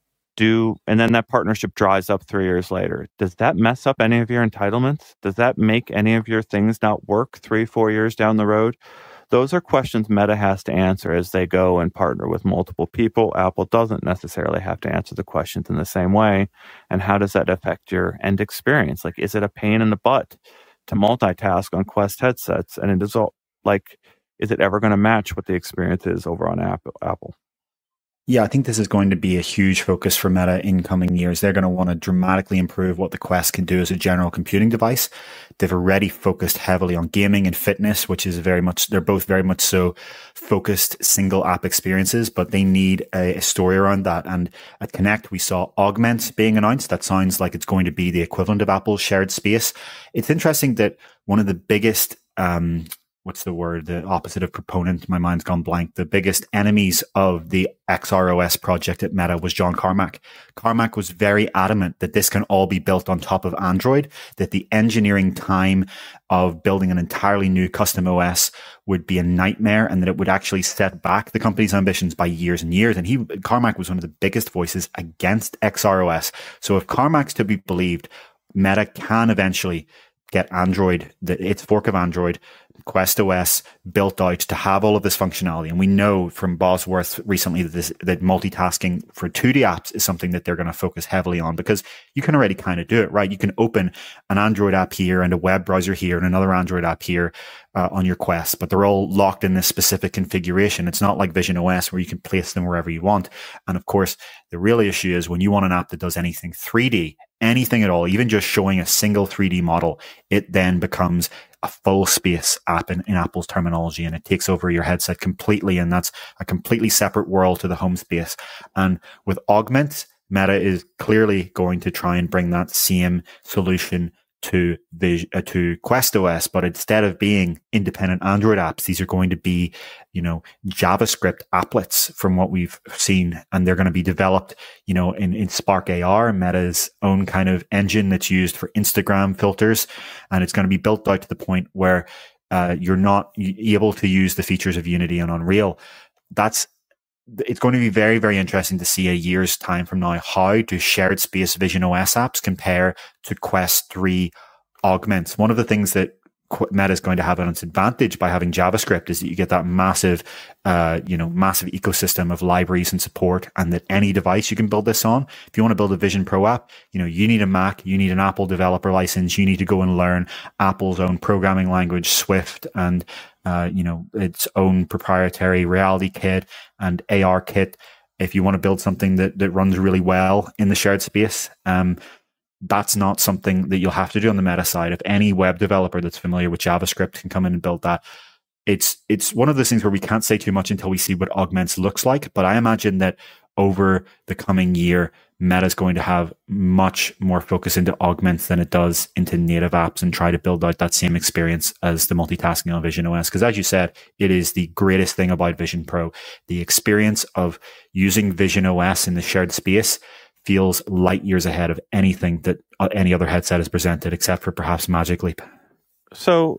do and then that partnership dries up three years later, does that mess up any of your entitlements? Does that make any of your things not work three, four years down the road? Those are questions Meta has to answer as they go and partner with multiple people. Apple doesn't necessarily have to answer the questions in the same way. And how does that affect your end experience? Like, is it a pain in the butt to multitask on Quest headsets? And it is all like, is it ever going to match what the experience is over on Apple? Yeah, I think this is going to be a huge focus for Meta in coming years. They're going to want to dramatically improve what the Quest can do as a general computing device. They've already focused heavily on gaming and fitness, which is very much, they're both very much so focused single app experiences, but they need a, a story around that. And at Connect, we saw Augment being announced. That sounds like it's going to be the equivalent of Apple's shared space. It's interesting that one of the biggest, um, what's the word, the opposite of proponent, my mind's gone blank, the biggest enemies of the X R O S project at Meta was John Carmack. Carmack was very adamant that this can all be built on top of Android, that the engineering time of building an entirely new custom O S would be a nightmare and that it would actually set back the company's ambitions by years and years. And he, Carmack was one of the biggest voices against X R O S. So if Carmack's to be believed, Meta can eventually get Android, the, its fork of Android, Quest O S, built out to have all of this functionality. And we know from Bosworth recently that this, that multitasking for two D apps is something that they're going to focus heavily on, because you can already kind of do it, right? You can open an Android app here and a web browser here and another Android app here uh, on your Quest, but they're all locked in this specific configuration. It's not like Vision O S where you can place them wherever you want. And of course, the real issue is when you want an app that does anything three D, anything at all, even just showing a single three D model, it then becomes a full space app in, in Apple's terminology, and it takes over your headset completely. And that's a completely separate world to the home space. And with Augment, Meta is clearly going to try and bring that same solution to Vis- uh, to Quest O S, but instead of being independent Android apps, these are going to be, you know, JavaScript applets from what we've seen, and they're going to be developed, you know, in, in Spark A R, Meta's own kind of engine that's used for Instagram filters, and it's going to be built out to the point where uh, you're not able to use the features of Unity and Unreal. That's It's going to be very, very interesting to see a year's time from now how do shared space Vision O S apps compare to Quest three augments. One of the things that Meta is going to have on its advantage by having JavaScript is that you get that massive, uh, you know, massive ecosystem of libraries and support, and that any device you can build this on. If you want to build a Vision Pro app, you know, you need a Mac, you need an Apple developer license, you need to go and learn Apple's own programming language, Swift, and Uh, you know, its own proprietary Reality Kit and A R Kit. If you want to build something that, that runs really well in the shared space, um, that's not something that you'll have to do on the Meta side. If any web developer that's familiar with JavaScript can come in and build that, it's it's one of those things where we can't say too much until we see what Augments looks like. But I imagine that over the coming year, Meta is going to have much more focus into Augments than it does into native apps, and try to build out that same experience as the multitasking on Vision O S. Because as you said, it is the greatest thing about Vision Pro. The experience of using Vision O S in the shared space feels light years ahead of anything that any other headset has presented, except for perhaps Magic Leap. So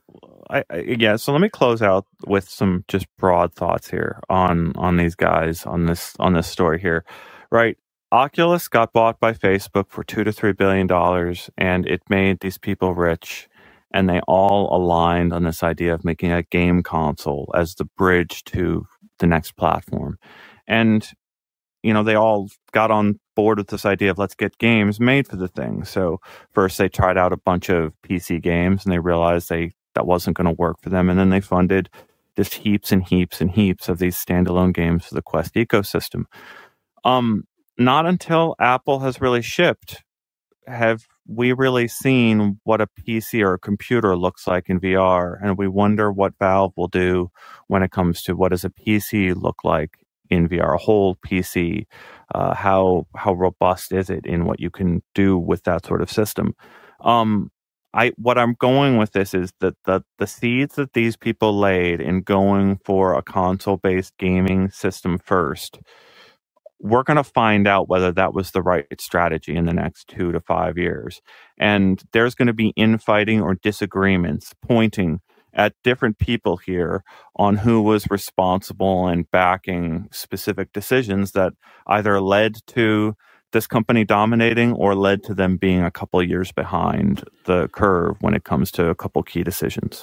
I, I, yeah, so let me close out with some just broad thoughts here on on these guys on this on this story here, right? Oculus got bought by Facebook for two to three billion dollars, and it made these people rich, and they all aligned on this idea of making a game console as the bridge to the next platform, and you know they all got on board with this idea of let's get games made for the thing. So first they tried out a bunch of P C games, and they realized they that wasn't going to work for them, and then they funded just heaps and heaps and heaps of these standalone games for the Quest ecosystem. Um. Not until Apple has really shipped have we really seen what a P C or a computer looks like in V R, and we wonder what Valve will do when it comes to what does a P C look like in V R, a whole P C. Uh, how how robust is it in what you can do with that sort of system? Um, I what I'm going with this is that the the seeds that these people laid in going for a console-based gaming system first, we're going to find out whether that was the right strategy in the next two to five years. And there's going to be infighting or disagreements pointing at different people here on who was responsible and backing specific decisions that either led to this company dominating or led to them being a couple of years behind the curve when it comes to a couple key decisions.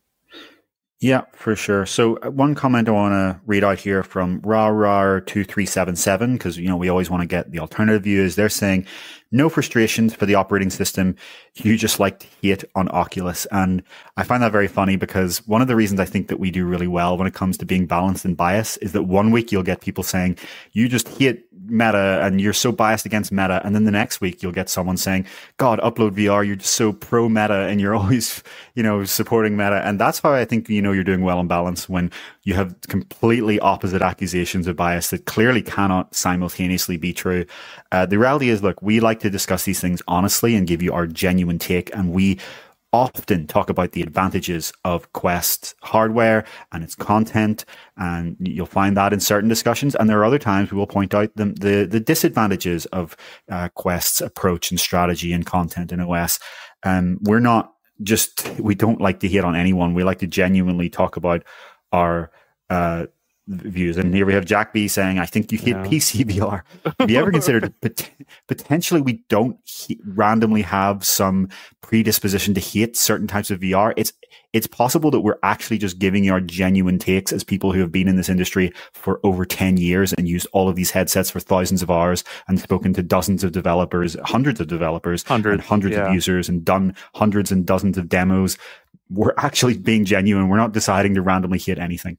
Yeah, for sure. So one comment I want to read out here from Rawrar two three seven seven, because, you know, we always want to get the alternative views. They're saying, no frustrations for the operating system. You just like to hate on Oculus. And I find that very funny because one of the reasons I think that we do really well when it comes to being balanced and biased is that one week you'll get people saying, you just hate Meta and you're so biased against Meta. And then the next week you'll get someone saying, God, Upload V R, you're just so pro Meta and you're always, you know, supporting Meta. And that's how I think, you know, you're doing well in balance when you have completely opposite accusations of bias that clearly cannot simultaneously be true. Uh, the reality is, look, we like to discuss these things honestly and give you our genuine take. And we often talk about the advantages of Quest hardware and its content, and you'll find that in certain discussions. And there are other times we will point out the the, the disadvantages of uh, Quest's approach and strategy and content in O S. Um, we're not just, we don't like to hate on anyone. We like to genuinely talk about our uh, views. And here we have Jack B saying, I think you hate yeah. P C V R. Have you ever considered pot- potentially we don't he- randomly have some predisposition to hate certain types of V R? It's it's possible that we're actually just giving you our genuine takes as people who have been in this industry for over ten years and used all of these headsets for thousands of hours and spoken to dozens of developers, hundreds of developers, hundreds, and hundreds yeah. of users and done hundreds and dozens of demos. We're actually being genuine. We're not deciding to randomly hate anything.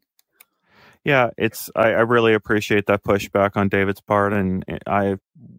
Yeah, it's. I, I really appreciate that pushback on David's part, and I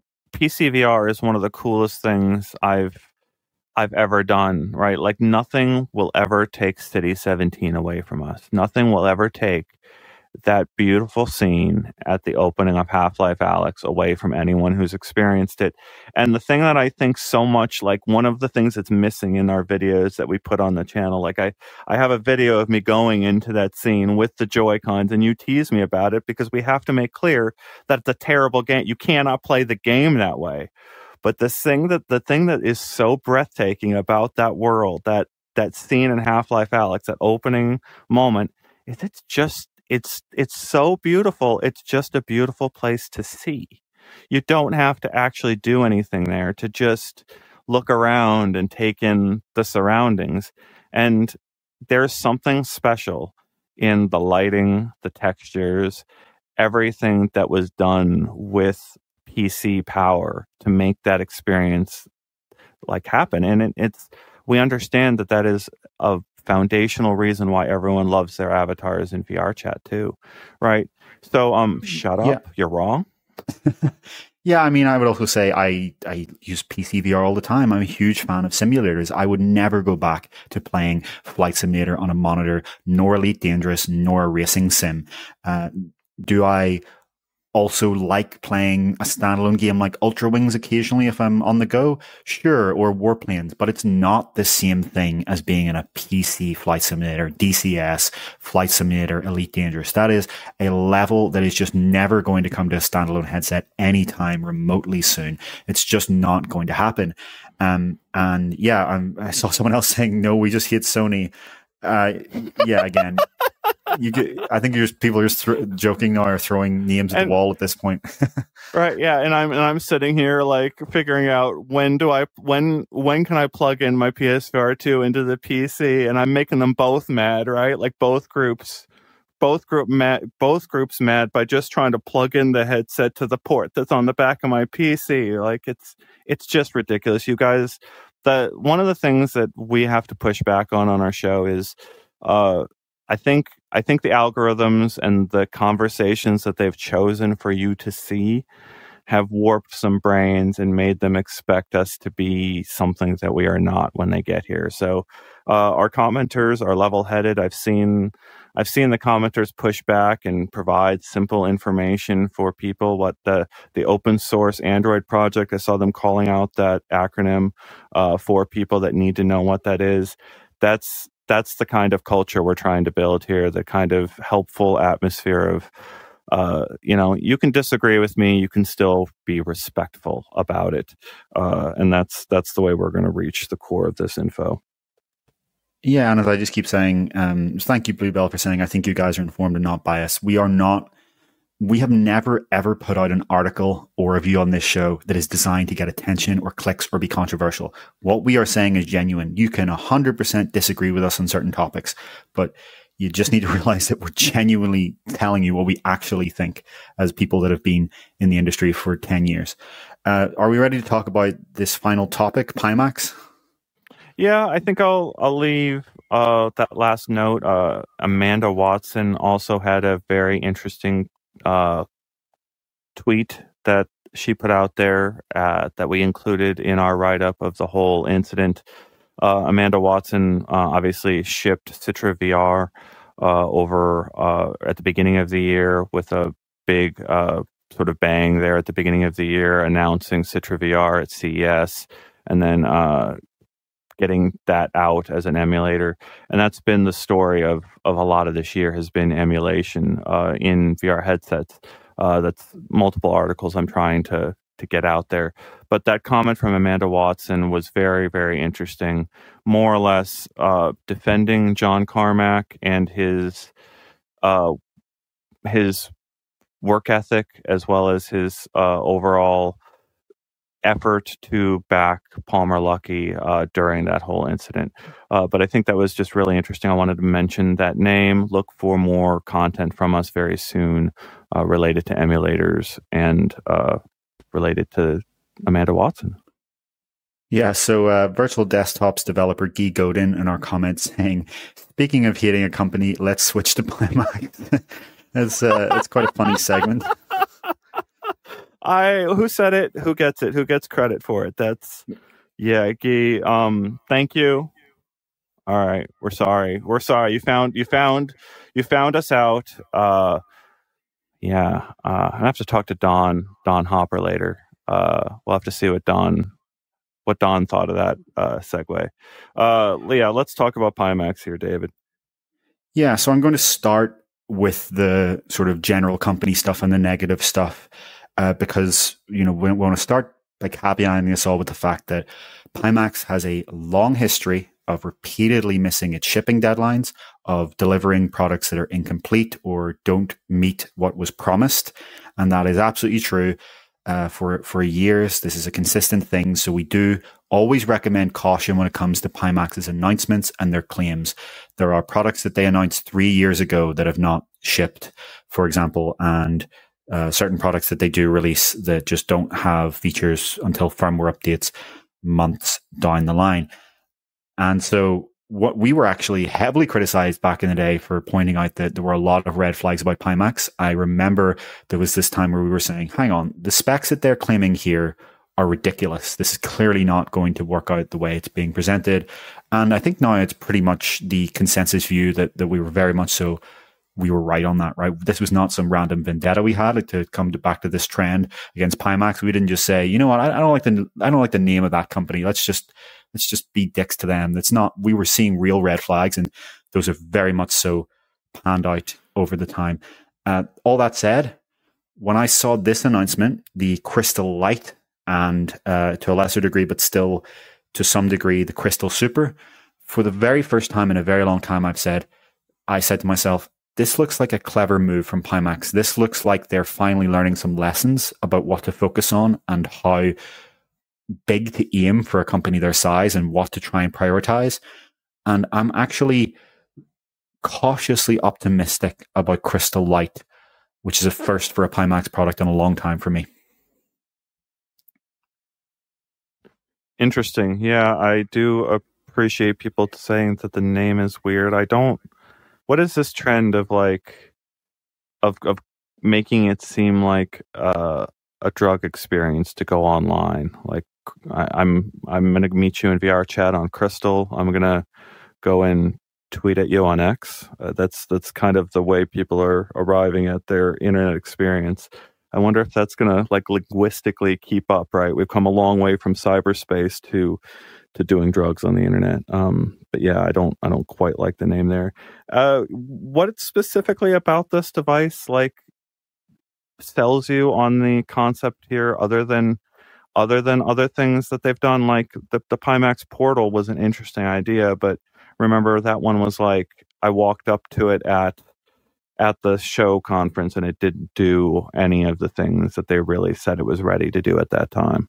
P C V R is one of the coolest things I've I've ever done. Right, like nothing will ever take City seventeen away from us. Nothing will ever take that beautiful scene at the opening of Half-Life Alyx away from anyone who's experienced it. And the thing that I think so much, like one of the things that's missing in our videos that we put on the channel, like I, I have a video of me going into that scene with the Joy-Cons, and you tease me about it because we have to make clear that it's a terrible game. You cannot play the game that way. But the thing that the thing that is so breathtaking about that world, that that scene in Half-Life Alyx, that opening moment, is it's just It's it's so beautiful. It's just a beautiful place to see. You don't have to actually do anything there, to just look around and take in the surroundings. And there's something special in the lighting, the textures, everything that was done with P C power to make that experience like happen. And it, it's we understand that that is a foundational reason why everyone loves their avatars in V R chat too, right? So, um, shut up. Yeah. You're wrong. Yeah, I mean, I would also say I, I use P C V R all the time. I'm a huge fan of simulators. I would never go back to playing Flight Simulator on a monitor, nor Elite Dangerous, nor a racing sim. Uh, do I also like playing a standalone game like Ultra Wings occasionally if I'm on the go? Sure, or Warplanes, but it's not the same thing as being in a P C Flight Simulator, D C S, Flight Simulator, Elite Dangerous. That is a level that is just never going to come to a standalone headset anytime remotely soon. It's just not going to happen. Um, and yeah, I'm, I saw someone else saying, no, we just hate Sony. Uh, yeah, again, you get, I think you're just, people are just th- joking now or throwing names at and, the wall at this point. Right, yeah, and I'm and I'm sitting here like figuring out when do I when when can I plug in my P S V R two into the P C, and I'm making them both mad, right? Like both groups, both group mad, both groups mad by just trying to plug in the headset to the port that's on the back of my P C. Like it's it's just ridiculous, you guys. The one of the things that we have to push back on on our show is, uh, I think I think the algorithms and the conversations that they've chosen for you to see have warped some brains and made them expect us to be something that we are not when they get here. So uh, our commenters are level-headed. I've seen I've seen the commenters push back and provide simple information for people. What the the open source Android project, I saw them calling out that acronym uh, for people that need to know what that is. That's that's the kind of culture we're trying to build here, the kind of helpful atmosphere of, uh, you know, you can disagree with me, you can still be respectful about it. Uh, and that's that's the way we're going to reach the core of this info. Yeah, and as I just keep saying, um, thank you, Bluebell, for saying I think you guys are informed and not biased. We are not, we have never, ever put out an article or review on this show that is designed to get attention or clicks or be controversial. What we are saying is genuine. You can one hundred percent disagree with us on certain topics, but you just need to realize that we're genuinely telling you what we actually think as people that have been in the industry for ten years. Uh, are we ready to talk about this final topic, Pimax? Yeah, I think I'll I'll leave uh, that last note. Uh, Amanda Watson also had a very interesting uh, tweet that she put out there uh, that we included in our write-up of the whole incident. Uh, Amanda Watson uh, obviously shipped Citra V R uh, over uh, at the beginning of the year with a big uh, sort of bang there at the beginning of the year, announcing Citra V R at C E S, and then uh, getting that out as an emulator. And that's been the story of, of a lot of this year, has been emulation uh, in V R headsets. Uh, that's multiple articles I'm trying to to get out there. But that comment from Amanda Watson was very, very interesting, more or less uh, defending John Carmack and his uh, his work ethic, as well as his uh, overall effort to back Palmer Luckey uh, during that whole incident. Uh, but I think that was just really interesting. I wanted to mention that name. Look for more content from us very soon uh, related to emulators and uh, related to Amanda Watson. Yeah, so uh, Virtual Desktops developer Guy Godin in our comments saying, speaking of hating a company, let's switch to Pimax. It's, uh, it's quite a funny segment. I who said it? Who gets it? Who gets credit for it? That's yeah, Guy. Um, thank you. All right, we're sorry. We're sorry. You found you found you found us out. Uh, yeah, uh, I have to talk to Don Don Hopper later. Uh, we'll have to see what Don what Don thought of that uh, segue. Uh, Leah, let's talk about Pimax here, David. Yeah, so I'm going to start with the sort of general company stuff and the negative stuff. Uh, because, you know, we, we want to start by caveating this all with the fact that Pimax has a long history of repeatedly missing its shipping deadlines, of delivering products that are incomplete or don't meet what was promised. And that is absolutely true uh, for, for years. This is a consistent thing. So we do always recommend caution when it comes to Pimax's announcements and their claims. There are products that they announced three years ago that have not shipped, for example, and Uh, certain products that they do release that just don't have features until firmware updates months down the line. And so what we were actually heavily criticized back in the day for pointing out that there were a lot of red flags about Pimax. I remember there was this time where we were saying, hang on, the specs that they're claiming here are ridiculous. This is clearly not going to work out the way it's being presented. And I think now it's pretty much the consensus view that, that we were very much so we were right on that, right? This was not some random vendetta we had like, to come to back to this trend against Pimax. We didn't just say, you know what, I, I don't like the I don't like the name of that company. Let's just let's just be dicks to them. That's not. We were seeing real red flags, and those are very much so panned out over the time. Uh, all that said, when I saw this announcement, the Crystal Light, and uh, to a lesser degree, but still to some degree, the Crystal Super, for the very first time in a very long time, I've said, I said to myself, this looks like a clever move from Pimax. This looks like they're finally learning some lessons about what to focus on and how big to aim for a company their size and what to try and prioritize. And I'm actually cautiously optimistic about Crystal Light, which is a first for a Pimax product in a long time for me. Interesting. Yeah, I do appreciate people saying that the name is weird. I don't. What is this trend of like, of of making it seem like uh, a drug experience to go online? Like, I, I'm I'm gonna meet you in V R chat on Crystal. I'm gonna go and tweet at you on X. Uh, that's that's kind of the way people are arriving at their internet experience. I wonder if that's gonna like linguistically keep up. Right, we've come a long way from cyberspace to to doing drugs on the internet. Um, but yeah, I don't I don't quite like the name there. Uh, what specifically about this device like sells you on the concept here, other than other than other things that they've done? Like the the Pimax Portal was an interesting idea, but remember that one was like I walked up to it at at the show conference and it didn't do any of the things that they really said it was ready to do at that time.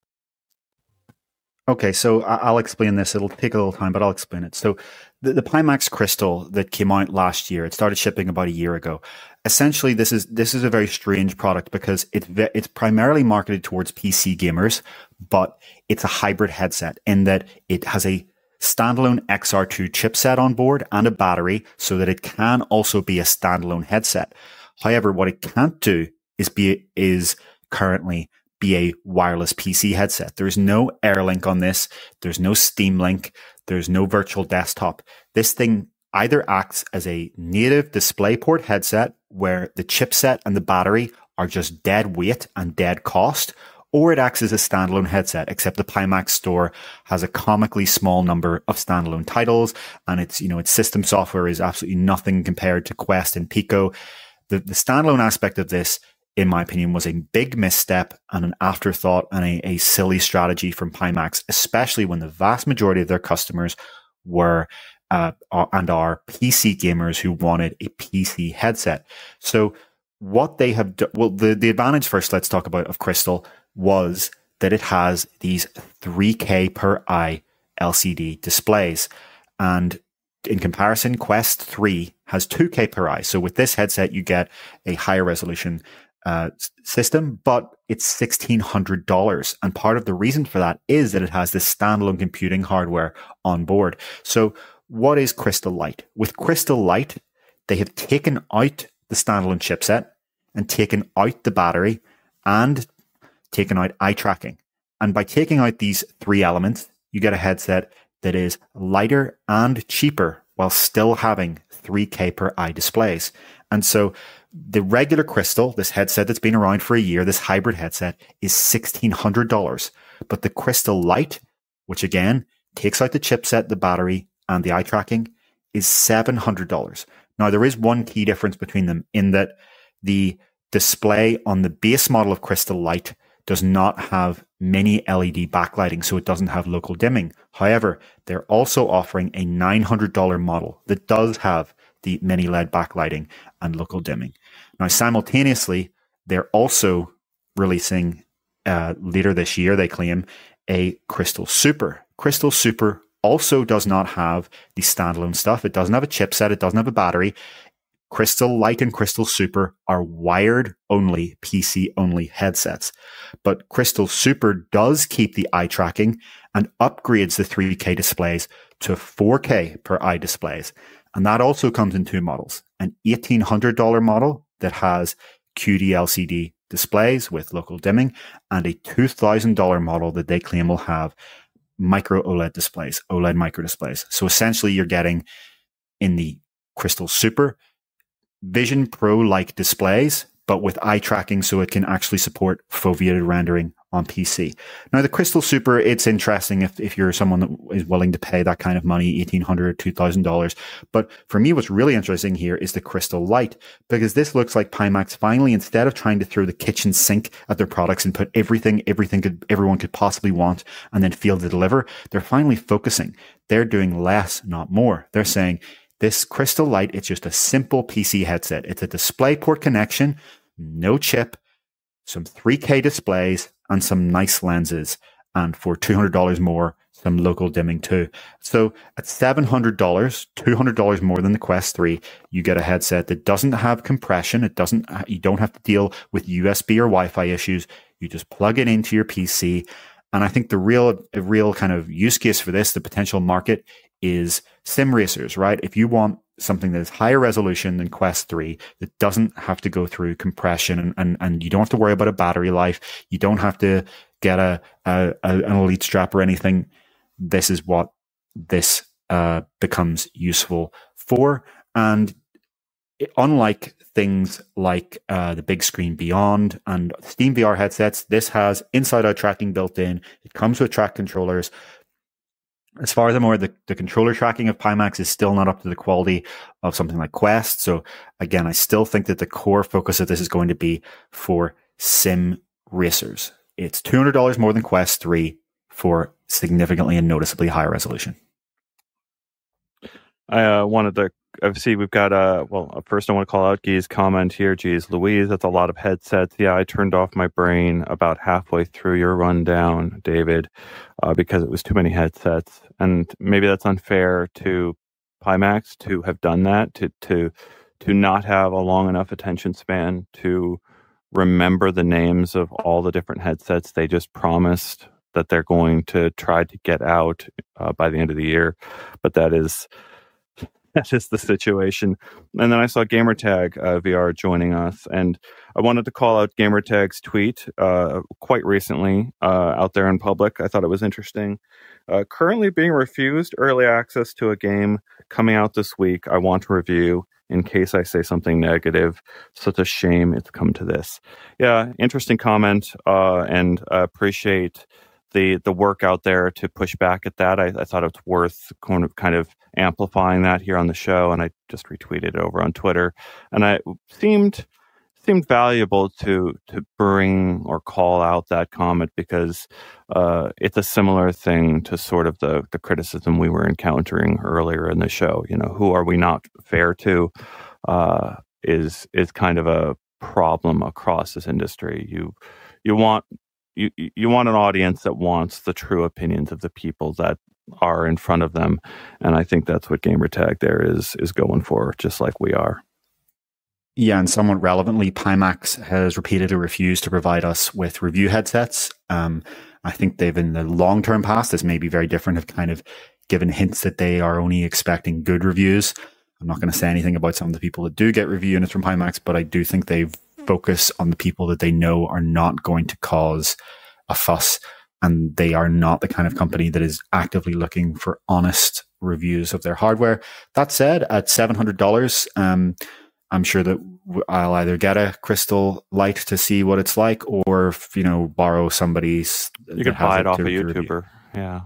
Okay, so I'll explain this. It'll take a little time, but I'll explain it. So the, the Pimax Crystal that came out last year, it started shipping about a year ago. Essentially, this is this is a very strange product because it, it's primarily marketed towards P C gamers, but it's a hybrid headset in that it has a standalone X R two chipset on board and a battery so that it can also be a standalone headset. However, what it can't do is be is currently be a wireless P C headset. There's no AirLink on this. There's no Steam Link. There's no virtual desktop. This thing either acts as a native DisplayPort headset where the chipset and the battery are just dead weight and dead cost, or it acts as a standalone headset, except the Pimax store has a comically small number of standalone titles, and its, you know, its system software is absolutely nothing compared to Quest and Pico. The, the standalone aspect of this, in my opinion, was a big misstep and an afterthought and a, a silly strategy from Pimax, especially when the vast majority of their customers were uh, and are P C gamers who wanted a P C headset. So what they have done, well, the, the advantage first, let's talk about, of Crystal was that it has these three K per eye L C D displays. And in comparison, Quest three has two K per eye. So with this headset, you get a higher resolution Uh, system, but it's sixteen hundred dollars. And part of the reason for that is that it has this standalone computing hardware on board. So what is Crystal Light? With Crystal Light, they have taken out the standalone chipset and taken out the battery and taken out eye tracking. And by taking out these three elements, you get a headset that is lighter and cheaper while still having three K per eye displays. And so the regular Crystal, this headset that's been around for a year, this hybrid headset, is sixteen hundred dollars. But the Crystal Light, which again takes out the chipset, the battery, and the eye tracking, is seven hundred dollars. Now, there is one key difference between them in that the display on the base model of Crystal Light does not have mini L E D backlighting, so it doesn't have local dimming. However, they're also offering a nine hundred dollars model that does have the mini L E D backlighting and local dimming. Now, simultaneously, they're also releasing uh, later this year, they claim, a Crystal Super. Crystal Super also does not have the standalone stuff. It doesn't have a chipset. It doesn't have a battery. Crystal Light and Crystal Super are wired-only, P C-only headsets. But Crystal Super does keep the eye tracking and upgrades the three K displays to four K per eye displays. And that also comes in two models, an eighteen hundred dollars model that has Q D L C D displays with local dimming and a two thousand dollars model that they claim will have micro OLED displays, OLED micro displays. So essentially you're getting in the Crystal Super Vision Pro-like displays, but with eye tracking so it can actually support foveated rendering on P C. Now, the Crystal Super, it's interesting if, if you're someone that is willing to pay that kind of money, eighteen hundred dollars, two thousand dollars. But for me, what's really interesting here is the Crystal Light, because this looks like Pimax finally, instead of trying to throw the kitchen sink at their products and put everything, everything could, everyone could possibly want and then fail to deliver, they're finally focusing. They're doing less, not more. They're saying this Crystal Light, it's just a simple P C headset. It's a DisplayPort connection, no chip, some three K displays, and some nice lenses. And for two hundred dollars more, some local dimming too. So at seven hundred dollars, two hundred dollars more than the Quest three, you get a headset that doesn't have compression. It doesn't, you don't have to deal with U S B or Wi-Fi issues. You just plug it into your P C. And I think the real, a real kind of use case for this, the potential market, is sim racers, right? If you want something that is higher resolution than Quest three, that doesn't have to go through compression, and, and, and you don't have to worry about a battery life, you don't have to get a, a, a an Elite strap or anything, this is what this uh, becomes useful for. And it, unlike things like uh, the Big Screen Beyond and Steam V R headsets, this has inside-out tracking built in. It comes with track controllers. As far as I'm aware, the, the controller tracking of Pimax is still not up to the quality of something like Quest. So again, I still think that the core focus of this is going to be for sim racers. It's two hundred dollars more than Quest three for significantly and noticeably higher resolution. I uh, wanted to I see we've got a, well, first I want to call out Guy's comment here. Geez, Louise, that's a lot of headsets. Yeah, I turned off my brain about halfway through your rundown, David, uh, because it was too many headsets. And maybe that's unfair to Pimax to have done that, to to to not have a long enough attention span to remember the names of all the different headsets they just promised that they're going to try to get out uh, by the end of the year. But that is... That is the situation. And then I saw Gamertag uh, V R joining us, and I wanted to call out Gamertag's tweet uh, quite recently uh, out there in public. I thought it was interesting. Uh, currently being refused early access to a game coming out this week. I want to review in case I say something negative. Such a shame it's come to this. Yeah, interesting comment, uh, and I appreciate the the work out there to push back at that. I, I thought it's worth kind of, kind of amplifying that here on the show, and I just retweeted it over on Twitter. And I seemed seemed valuable to to bring or call out that comment because uh, it's a similar thing to sort of the the criticism we were encountering earlier in the show. You know, who are we not fair to? Uh, is is kind of a problem across this industry. You you want. You you want an audience that wants the true opinions of the people that are in front of them, and I think that's what Gamertag there is is going for, just like we are. Yeah, and somewhat relevantly, Pimax has repeatedly refused to provide us with review headsets. Um, I think they've, in the long-term past, this may be very different, have kind of given hints that they are only expecting good reviews. I'm not going to say anything about some of the people that do get review units from Pimax, but I do think they've focus on the people that they know are not going to cause a fuss, and they are not the kind of company that is actively looking for honest reviews of their hardware. That said, at seven hundred dollars, um, I'm sure that I'll either get a Crystal Light to see what it's like, or, you know, borrow somebody's. You can buy it off a YouTuber. Yeah.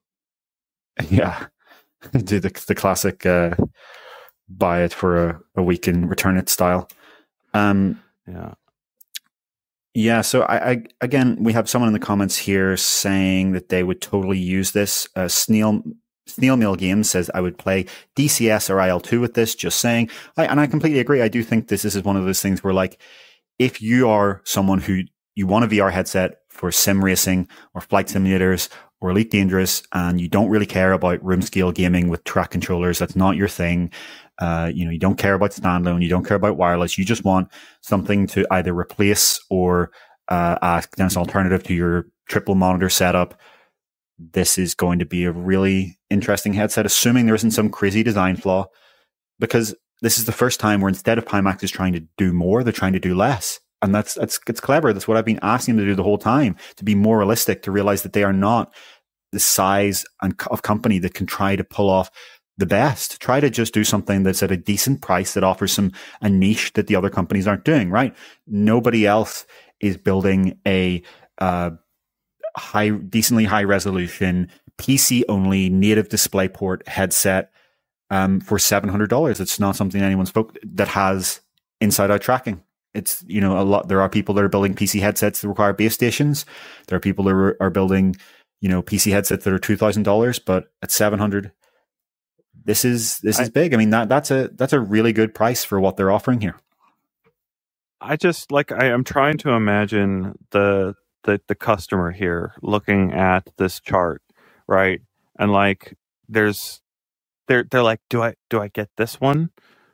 Yeah. Do the, the classic uh, buy it for a, a week and return it style. Um, Yeah. Yeah. So I, I, again, we have someone in the comments here saying that they would totally use this. Uh, Sneal, Sneal Mill Games says, I would play D C S or I L two with this, just saying. I, and I completely agree. I do think this, this is one of those things where, like, if you are someone who you want a V R headset for sim racing or flight simulators or Elite Dangerous, and you don't really care about room scale gaming with track controllers, that's not your thing. Uh, you know, you don't care about standalone, you don't care about wireless, you just want something to either replace or uh, ask as an alternative to your triple monitor setup. This is going to be a really interesting headset, assuming there isn't some crazy design flaw, because this is the first time where instead of Pimax is trying to do more, they're trying to do less. And that's, that's, it's clever. That's what I've been asking them to do the whole time, to be more realistic, to realize that they are not the size and of company that can try to pull off the best. Try to just do something that's at a decent price that offers some a niche that the other companies aren't doing, right? Nobody else is building a uh, high, decently high resolution, P C only, native DisplayPort headset um, for seven hundred dollars. It's not something anyone spoke that has inside-out tracking. It's, you know, a lot. There are people that are building P C headsets that require base stations. There are people that are, are building, you know, P C headsets that are two thousand dollars, but at seven hundred dollars, this is this is I, big. I mean, that that's a that's a really good price for what they're offering here. I just like I am trying to imagine the the the customer here looking at this chart, right? And like there's they're they're like, do I do I get this one?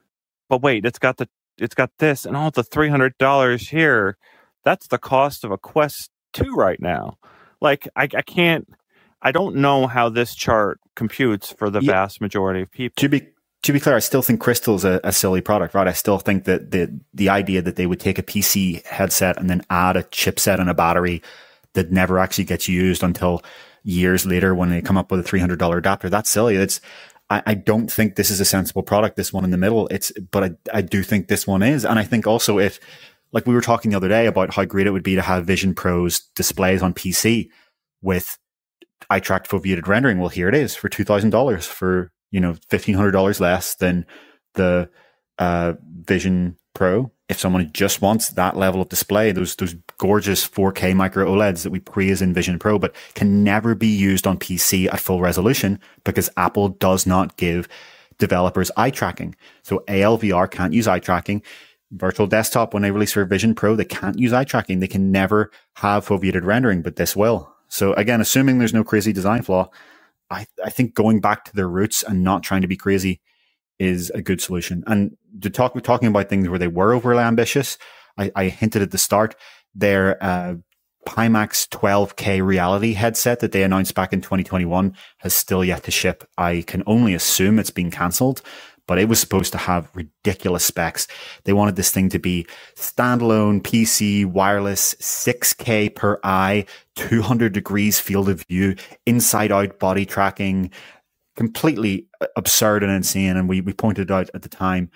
But wait, it's got the it's got this and all the three hundred dollars here. That's the cost of a Quest two right now. Like I I can't I don't know how this chart computes for the yeah. vast majority of people. To be to be clear, I still think Crystal's a, a silly product, right? I still think that the the idea that they would take a P C headset and then add a chipset and a battery that never actually gets used until years later when they come up with a three hundred dollars adapter, that's silly. It's I, I don't think this is a sensible product, this one in the middle. It's but I, I do think this one is. And I think also if, like we were talking the other day about how great it would be to have Vision Pro's displays on P C with eye-tracked foveated rendering. Well, here it is for two thousand dollars for, you know, fifteen hundred dollars less than the uh, Vision Pro. If someone just wants that level of display, those those gorgeous four K micro OLEDs that we praise in Vision Pro, but can never be used on P C at full resolution because Apple does not give developers eye tracking. So A L V R can't use eye tracking. Virtual Desktop, when they release their Vision Pro, they can't use eye tracking. They can never have foveated rendering, but this will. So again, assuming there's no crazy design flaw, I, I think going back to their roots and not trying to be crazy is a good solution. And to talk, talking about things where they were overly ambitious, I, I hinted at the start, their uh, Pimax twelve K reality headset that they announced back in twenty twenty-one has still yet to ship. I can only assume it's been cancelled, but it was supposed to have ridiculous specs. They wanted this thing to be standalone P C, wireless, six K per eye, two hundred degrees field of view, inside out body tracking, completely absurd and insane. And we, we pointed out at the time,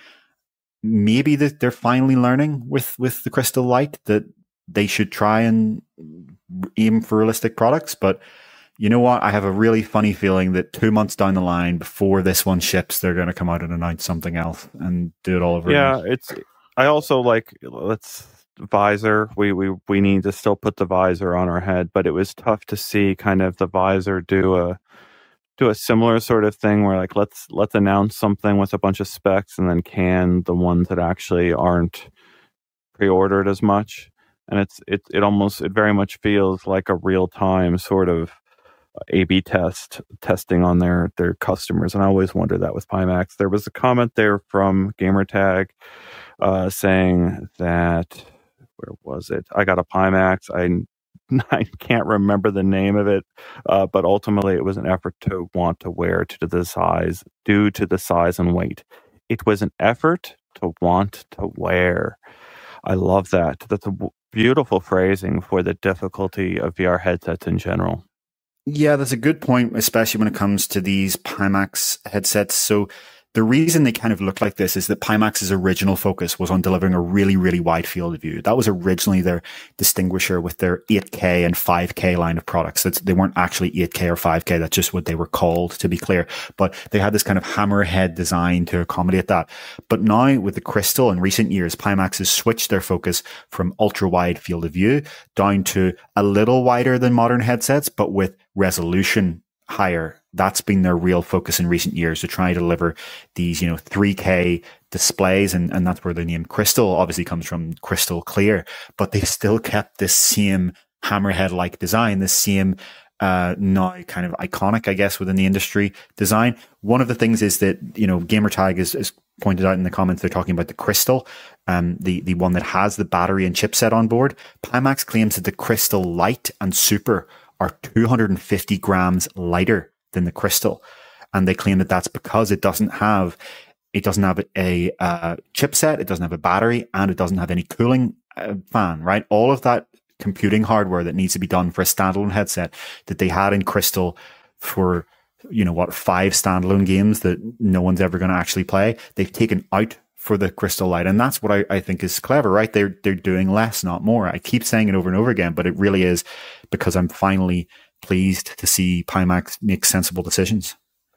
maybe that they're finally learning with, with the Crystal Light that they should try and aim for realistic products. But you know what? I have a really funny feeling that two months down the line, before this one ships, they're going to come out and announce something else and do it all over yeah, again. It's. I also like let's visor. We we we need to still put the visor on our head, but it was tough to see kind of the visor do a do a similar sort of thing where like let's let's announce something with a bunch of specs and then can the ones that actually aren't pre-ordered as much. And it's it it almost it very much feels like a real time sort of A B test testing on their their customers, and I always wondered that with Pimax. There was a comment there from Gamertag uh, saying that where was it? I got a Pimax. I I can't remember the name of it, uh, but ultimately it was an effort to want to wear to the size due to the size and weight. It was an effort to want to wear. I love that. That's a w- beautiful phrasing for the difficulty of V R headsets in general. Yeah, that's a good point, especially when it comes to these Pimax headsets. So the reason they kind of look like this is that Pimax's original focus was on delivering a really, really wide field of view. That was originally their distinguisher with their eight K and five K line of products. That's, they weren't actually eight K or five K. That's just what they were called, to be clear. But they had this kind of hammerhead design to accommodate that. But now with the Crystal in recent years, Pimax has switched their focus from ultra wide field of view down to a little wider than modern headsets, but with resolution higher. That's been their real focus in recent years, to try to deliver these, you know, three K displays. And, and that's where the name Crystal obviously comes from, crystal clear, but they still kept this same hammerhead-like design, this same, uh, now kind of iconic, I guess, within the industry design. One of the things is that, you know, Gamertag is, is pointed out in the comments, they're talking about the Crystal, um, the, the one that has the battery and chipset on board. Pimax claims that the Crystal Light and Super are two hundred fifty grams lighter than the Crystal, and they claim that that's because it doesn't have it doesn't have a uh, chipset, it doesn't have a battery, and it doesn't have any cooling uh, fan. Right, all of that computing hardware that needs to be done for a standalone headset that they had in Crystal for, you know what, five standalone games that no one's ever going to actually play, they've taken out for the Crystal Lite. And that's what I, I think is clever, right? They're, they're doing less, not more. I keep saying it over and over again, but it really is because I'm finally pleased to see Pimax make sensible decisions.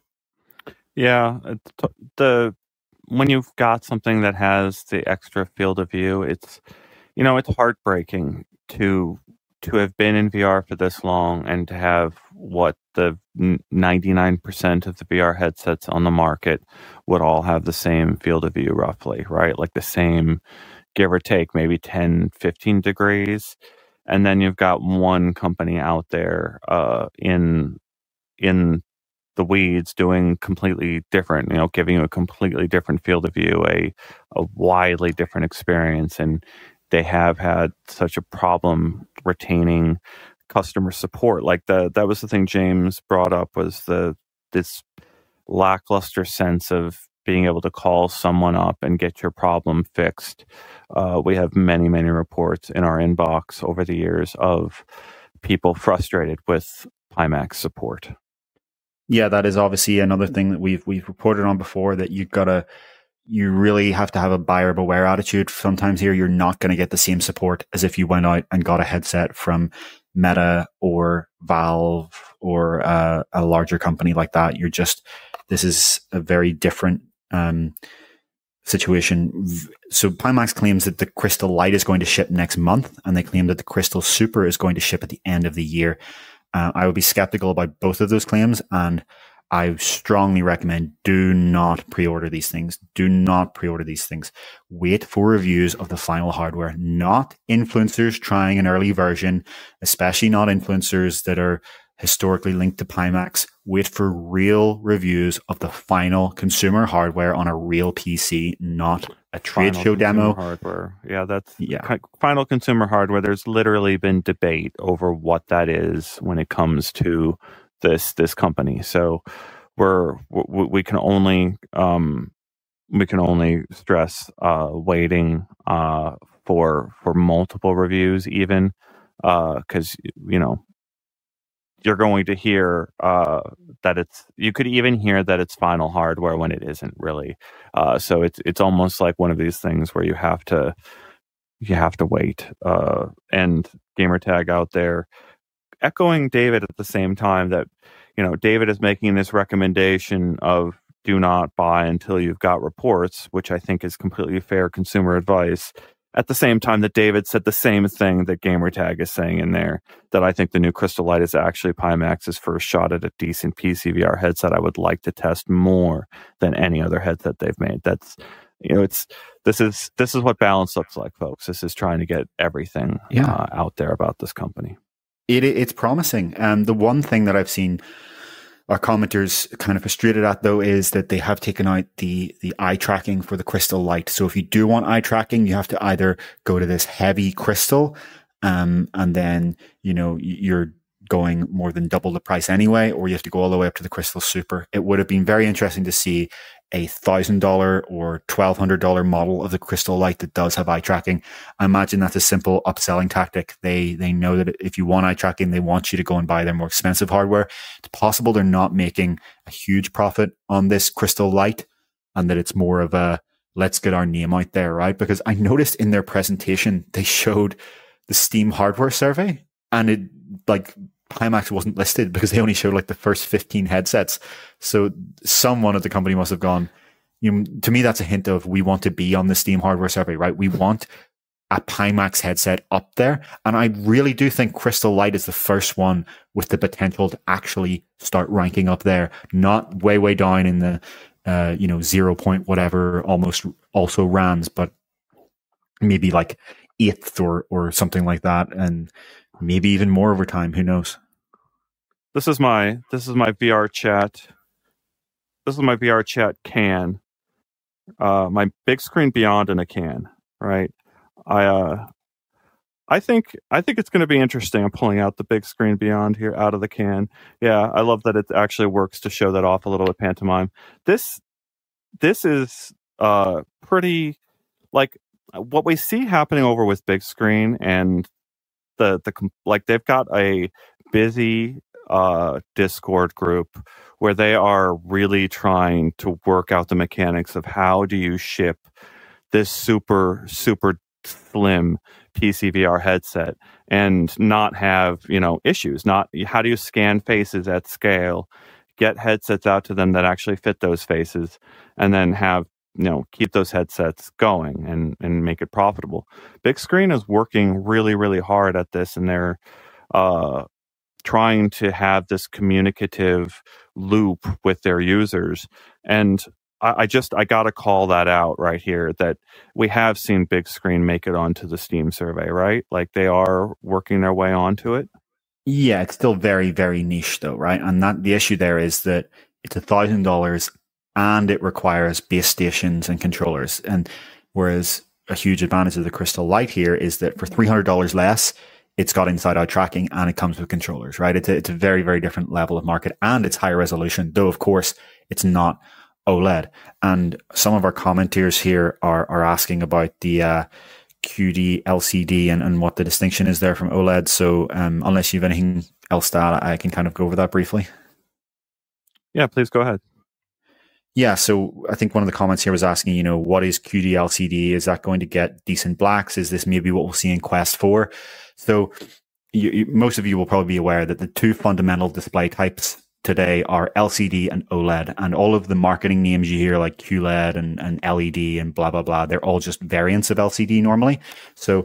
Yeah. The, when you've got something that has the extra field of view, it's, you know, it's heartbreaking to to have been in V R for this long and to have what the ninety-nine percent of the V R headsets on the market would all have the same field of view roughly, right? Like the same, give or take, maybe ten, fifteen degrees. And then you've got one company out there uh, in in the weeds doing completely different, you know, giving you a completely different field of view, a a widely different experience. And they have had such a problem retaining customer support. Like the that was the thing James brought up, was the this lackluster sense of being able to call someone up and get your problem fixed. Uh, we have many, many reports in our inbox over the years of people frustrated with Pimax support. Yeah, that is obviously another thing that we've we've reported on before, that you've got to you really have to have a buyer beware attitude. Sometimes here you're not going to get the same support as if you went out and got a headset from Meta or Valve or uh, a larger company like that. You're just, this is a very different um, situation. So Pimax claims that the Crystal Lite is going to ship next month, and they claim that the Crystal Super is going to ship at the end of the year. Uh, I would be skeptical about both of those claims, and I strongly recommend do not pre-order these things. Do not pre-order these things. Wait for reviews of the final hardware, not influencers trying an early version, especially not influencers that are historically linked to Pimax. Wait for real reviews of the final consumer hardware on a real P C, not a trade Final show demo. Hardware. Yeah, that's yeah. Final consumer hardware. There's literally been debate over what that is when it comes to this this company. So we're we, we can only um, we can only stress uh, waiting uh, for for multiple reviews, even because uh, you know you're going to hear uh, that it's you could even hear that it's final hardware when it isn't really. Uh, so it's it's almost like one of these things where you have to you have to wait. Uh, and Gamertag out there echoing David at the same time that, you know, David is making this recommendation of do not buy until you've got reports, which I think is completely fair consumer advice. At the same time that David said the same thing that Gamertag is saying in there, that I think the new Crystal Lite is actually Pimax's first shot at a decent P C V R headset I would like to test more than any other headset they've made. That's, you know, it's this is this is what balance looks like, folks. This is trying to get everything yeah. uh, out there about this company. It, it's promising. Um, the one thing that I've seen our commenters kind of frustrated at, though, is that they have taken out the the eye tracking for the Crystal Lite. So if you do want eye tracking, you have to either go to this heavy crystal, um, and then, you know, you're going more than double the price anyway, or you have to go all the way up to the Crystal Super. It would have been very interesting to see a one thousand dollars or twelve hundred dollars model of the Crystal Lite that does have eye tracking. I imagine that's a simple upselling tactic. They they know that if you want eye tracking, they want you to go and buy their more expensive hardware. It's possible they're not making a huge profit on this Crystal Lite, and that it's more of a let's get our name out there, right? Because I noticed in their presentation, they showed the Steam hardware survey, and it like Pimax wasn't listed because they only showed like the first fifteen headsets. So someone at the company must have gone, you know, to me, that's a hint of we want to be on the Steam hardware survey, right? We want a Pimax headset up there. And I really do think Crystal Lite is the first one with the potential to actually start ranking up there, not way, way down in the, uh, you know, zero point whatever, almost also RAMs, but maybe like eighth or, or something like that. And maybe even more over time. Who knows? This is my this is my V R chat. This is my V R chat can. Uh, my big screen beyond in a can. Right. I uh, I think I think it's going to be interesting. I'm pulling out the big screen beyond here out of the can. Yeah, I love that it actually works to show that off a little with pantomime. This this is uh pretty like what we see happening over with big screen and. The the like they've got a busy uh, Discord group where they are really trying to work out the mechanics of how do you ship this super, super slim P C V R headset and not have, you know, issues. Not how do you scan faces at scale, get headsets out to them that actually fit those faces, and then have, you know, keep those headsets going and, and make it profitable. Big Screen is working really, really hard at this, and they're uh, trying to have this communicative loop with their users. And I, I just, I got to call that out right here, that we have seen Big Screen make it onto the Steam survey, right? Like they are working their way onto it. Yeah, it's still very, very niche though, right? And that the issue there is that it's a thousand dollars and it requires base stations and controllers. And whereas a huge advantage of the Crystal Lite here is that for three hundred dollars less, it's got inside-out tracking and it comes with controllers, right? It's a, it's a very, very different level of market, and it's higher resolution, though of course it's not OLED. And some of our commenters here are are asking about the uh, Q D L C D and, and what the distinction is there from OLED. So um, unless you have anything else to add, I can kind of go over that briefly. Yeah, please go ahead. Yeah, so I think one of the comments here was asking, you know, what is Q D L C D? Is that going to get decent blacks? Is this maybe what we'll see in Quest four? So you, you, most of you will probably be aware that the two fundamental display types today are L C D and OLED, and all of the marketing names you hear like Q L E D and, and L E D and blah, blah, blah, they're all just variants of L C D normally. So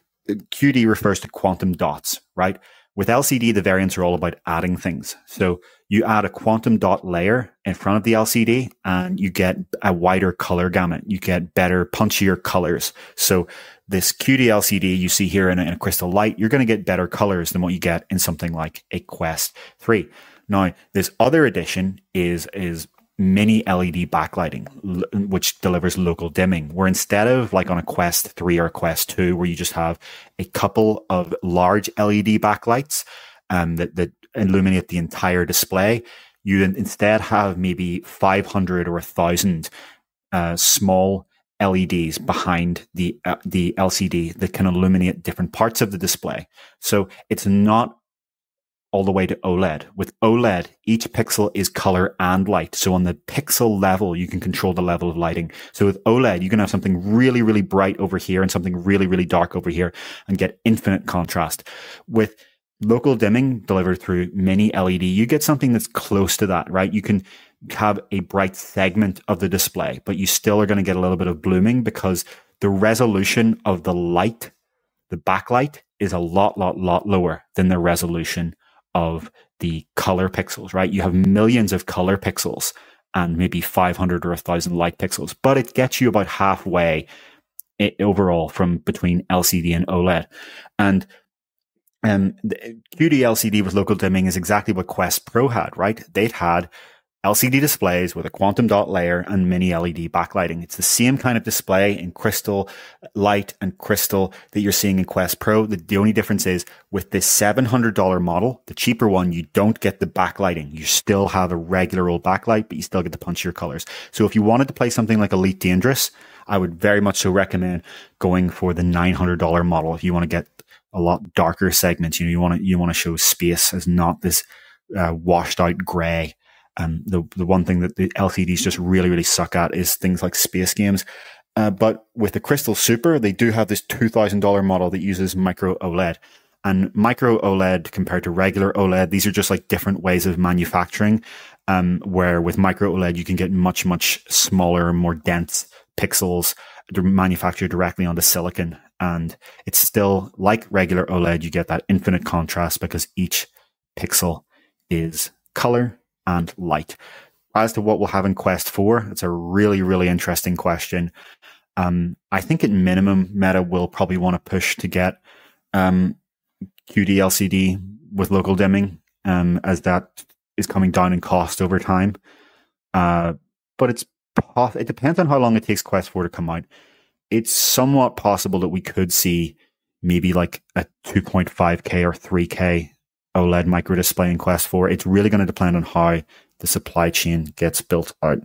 Q D refers to quantum dots, right? With L C D, the variants are all about adding things. So you add a quantum dot layer in front of the L C D and you get a wider color gamut. You get better, punchier colors. So this Q D L C D you see here in a, in a Crystal Lite, you're going to get better colors than what you get in something like a Quest three. Now, this other addition is, is mini L E D backlighting, which delivers local dimming, where instead of like on a Quest three or a Quest two, where you just have a couple of large L E D backlights um, that, that illuminate the entire display, you instead have maybe five hundred or one thousand uh, small L E Ds behind the uh, the L C D that can illuminate different parts of the display. So it's not all the way to OLED. With OLED, each pixel is color and light. So on the pixel level, you can control the level of lighting. So with OLED, you can have something really, really bright over here and something really, really dark over here and get infinite contrast. With local dimming delivered through mini L E D, you get something that's close to that, right? You can have a bright segment of the display, but you still are going to get a little bit of blooming because the resolution of the light, the backlight, is a lot, lot, lot lower than the resolution of the color pixels, right? You have millions of color pixels and maybe five hundred or one thousand light pixels, but it gets you about halfway overall from between L C D and OLED. And um, the Q D L C D with local dimming is exactly what Quest Pro had, right? They'd had L C D displays with a quantum dot layer and mini L E D backlighting. It's the same kind of display in Crystal Lite and Crystal that you're seeing in Quest Pro. The, the only difference is with this seven hundred dollars model, the cheaper one, you don't get the backlighting. You still have a regular old backlight, but you still get the punchier colors. So if you wanted to play something like Elite Dangerous, I would very much so recommend going for the nine hundred dollars model. If you want to get a lot darker segments, you know, you want to, you want to show space as not this uh, washed out gray. Um, the the one thing that the L C Ds just really, really suck at is things like space games. Uh, but with the Crystal Super, they do have this two thousand dollars model that uses micro OLED. And micro OLED compared to regular OLED, these are just like different ways of manufacturing, um, where with micro OLED, you can get much, much smaller, more dense pixels manufactured directly onto silicon. And it's still like regular OLED, you get that infinite contrast because each pixel is color and light. As to what we'll have in Quest four, it's a really, really interesting question. Um, I think at minimum, Meta will probably want to push to get um, Q D L C D with local dimming, um, as that is coming down in cost over time. Uh, but it's it depends on how long it takes Quest four to come out. It's somewhat possible that we could see maybe like a two point five K or three K OLED micro display in Quest four. It's really going to depend on how the supply chain gets built out.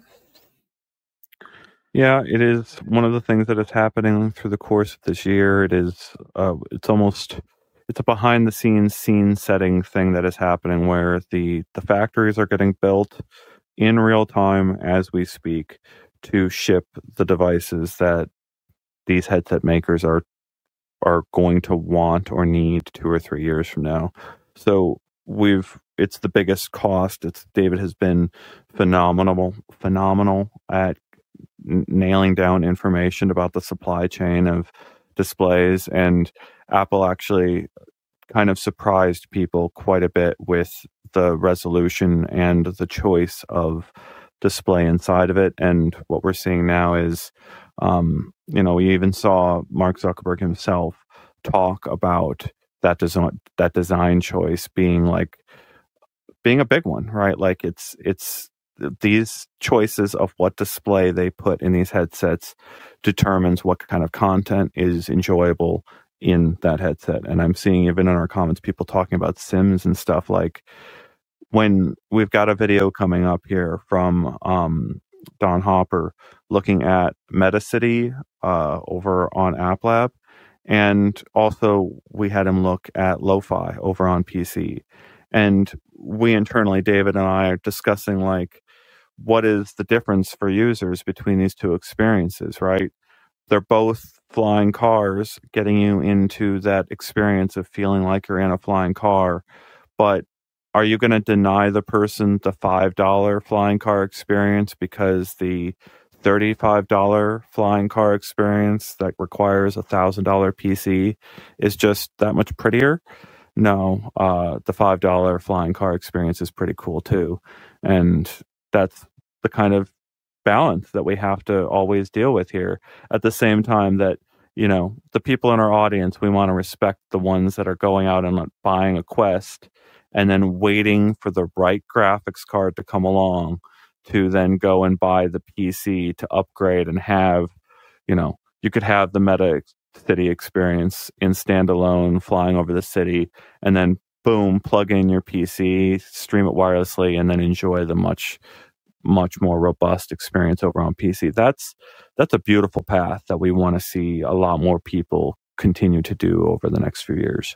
Yeah, it is one of the things that is happening through the course of this year. It is, uh, it's almost, it's a behind the scenes scene setting thing that is happening where the, the factories are getting built in real time as we speak to ship the devices that these headset makers are are going to want or need two or three years from now. So we've it's the biggest cost. It's David has been phenomenal, phenomenal at n- nailing down information about the supply chain of displays, and Apple actually kind of surprised people quite a bit with the resolution and the choice of display inside of it. And what we're seeing now is, um, you know, we even saw Mark Zuckerberg himself talk about that design that design choice being like being a big one, right? Like it's it's these choices of what display they put in these headsets determines what kind of content is enjoyable in that headset. And I'm seeing even in our comments people talking about Sims and stuff. Like when we've got a video coming up here from um, Don Hopper looking at MetaCity uh, over on App Lab, and also we had him look at Lo-Fi over on P C. And we internally, David and I, are discussing like what is the difference for users between these two experiences, right? They're both flying cars, getting you into that experience of feeling like you're in a flying car. But are you going to deny the person the five dollars flying car experience because the thirty-five dollars flying car experience that requires a one thousand dollars P C is just that much prettier? No, uh, the five dollars flying car experience is pretty cool too. And that's the kind of balance that we have to always deal with here. At the same time that, you know, the people in our audience, we want to respect the ones that are going out and like, buying a Quest and then waiting for the right graphics card to come along to then go and buy the P C to upgrade and have, you know, you could have the Meta City experience in standalone flying over the city and then boom, plug in your P C, stream it wirelessly, and then enjoy the much much more robust experience over on P C. That's that's a beautiful path that we want to see a lot more people continue to do over the next few years.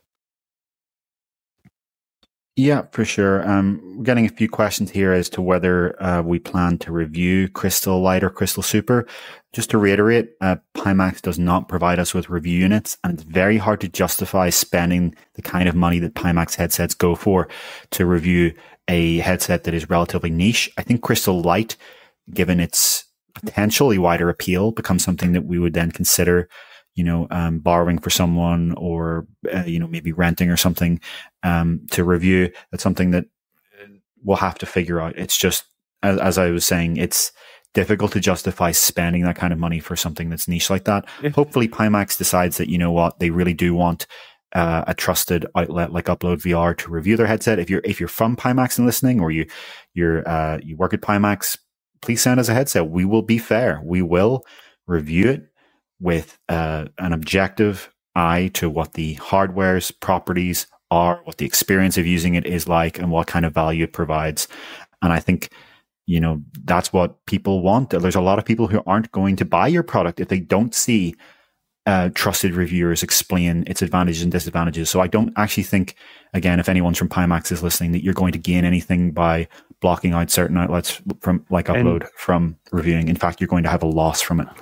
Yeah, for sure. Um, we're getting a few questions here as to whether uh, we plan to review Crystal Light or Crystal Super. Just to reiterate, uh, Pimax does not provide us with review units, and it's very hard to justify spending the kind of money that Pimax headsets go for to review a headset that is relatively niche. I think Crystal Light, given its potentially wider appeal, becomes something that we would then consider, you know, um, borrowing for someone or, uh, you know, maybe renting or something, um, to review. That's something that we'll have to figure out. It's just, as, as I was saying, it's difficult to justify spending that kind of money for something that's niche like that. Yeah. Hopefully Pimax decides that, you know what, they really do want uh, a trusted outlet like Upload V R to review their headset. If you're, if you're from Pimax and listening, or you, you're, uh, you work at Pimax, please send us a headset. We will be fair. We will review it with uh, an objective eye to what the hardware's properties are, what the experience of using it is like, and what kind of value it provides. And I think, you know, that's what people want. There's a lot of people who aren't going to buy your product if they don't see uh, trusted reviewers explain its advantages and disadvantages. So I don't actually think, again, if anyone's from Pimax is listening, that you're going to gain anything by blocking out certain outlets from like Upload and, from reviewing. In fact, you're going to have a loss from it.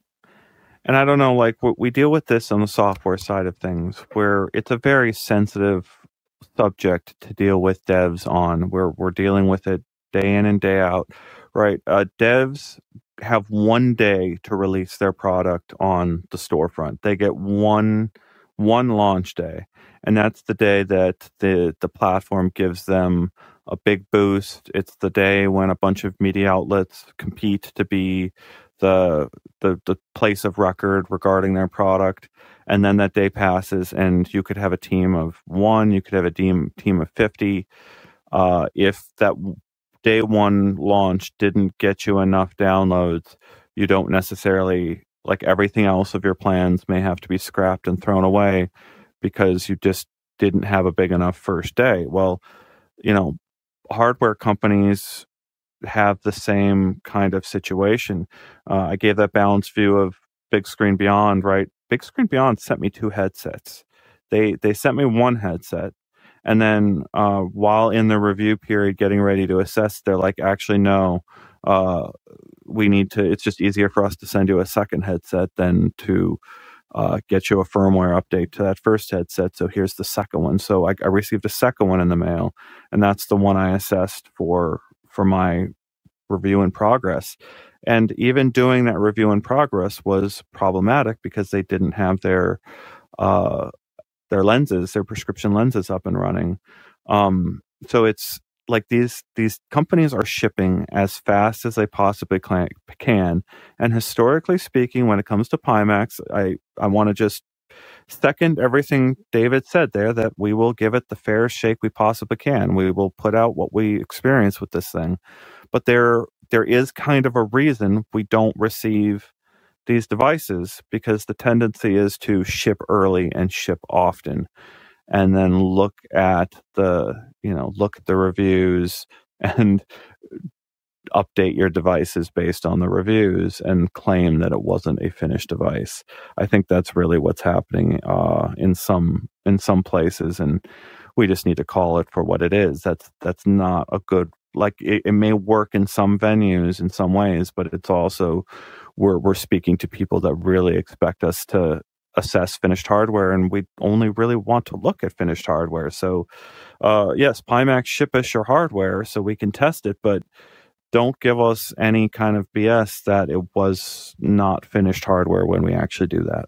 And I don't know, like we deal with this on the software side of things, where it's a very sensitive subject to deal with devs on. Where we're dealing with it day in and day out, right? Uh, devs have one day to release their product on the storefront. They get one one launch day, and that's the day that the the platform gives them a big boost. It's the day when a bunch of media outlets compete to be the the the place of record regarding their product, and then that day passes, and you could have a team of one, you could have a team team of fifty. Uh, if that day one launch didn't get you enough downloads, you don't necessarily, like everything else of your plans, may have to be scrapped and thrown away because you just didn't have a big enough first day. Well, you know, hardware companies have the same kind of situation. Uh, I gave that balanced view of Big Screen Beyond, right? Big Screen Beyond sent me two headsets. They they sent me one headset, and then uh, while in the review period, getting ready to assess, they're like, actually, no, uh, we need to, it's just easier for us to send you a second headset than to uh, get you a firmware update to that first headset. So here's the second one. So I, I received a second one in the mail, and that's the one I assessed for for my review in progress. And even doing that review in progress was problematic because they didn't have their uh, their lenses, their prescription lenses up and running. Um, so it's like these these companies are shipping as fast as they possibly can. And historically speaking, when it comes to Pimax, I, I want to just second everything David said there, that we will give it the fairest shake we possibly can. We will put out what we experience with this thing. But there there is kind of a reason we don't receive these devices, because the tendency is to ship early and ship often, and then look at the, you know, look at the reviews and update your devices based on the reviews and claim that it wasn't a finished device. I think that's really what's happening uh, in some in some places, and we just need to call it for what it is. That's that's not a good, like it, it may work in some venues in some ways, but it's also we're we're speaking to people that really expect us to assess finished hardware, and we only really want to look at finished hardware. So uh, yes, Pimax, ship us your hardware so we can test it, but don't give us any kind of B S that it was not finished hardware when we actually do that.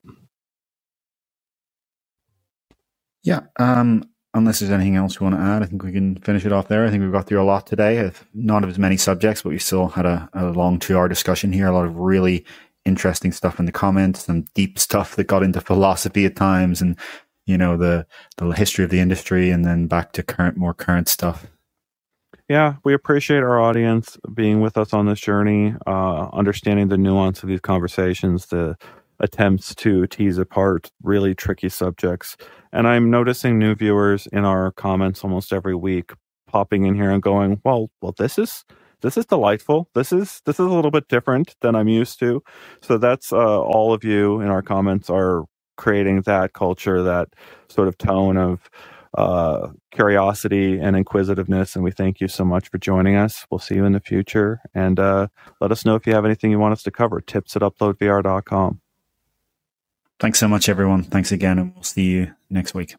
Yeah. Um, unless there's anything else we want to add, I think we can finish it off there. I think we've got through a lot today. Not as many subjects, but we still had a, a long two-hour discussion here. A lot of really interesting stuff in the comments, some deep stuff that got into philosophy at times, and, you know, the, the history of the industry, and then back to current, more current stuff. Yeah, we appreciate our audience being with us on this journey, uh, understanding the nuance of these conversations, the attempts to tease apart really tricky subjects. And I'm noticing new viewers in our comments almost every week popping in here and going, well, well, this is this is delightful. This is this is a little bit different than I'm used to. So that's uh, all of you in our comments are creating that culture, that sort of tone of uh, curiosity and inquisitiveness. And we thank you so much for joining us. We'll see you in the future. And uh, let us know if you have anything you want us to cover. Tips at upload V R dot com. Thanks so much, everyone. Thanks again, and we'll see you next week.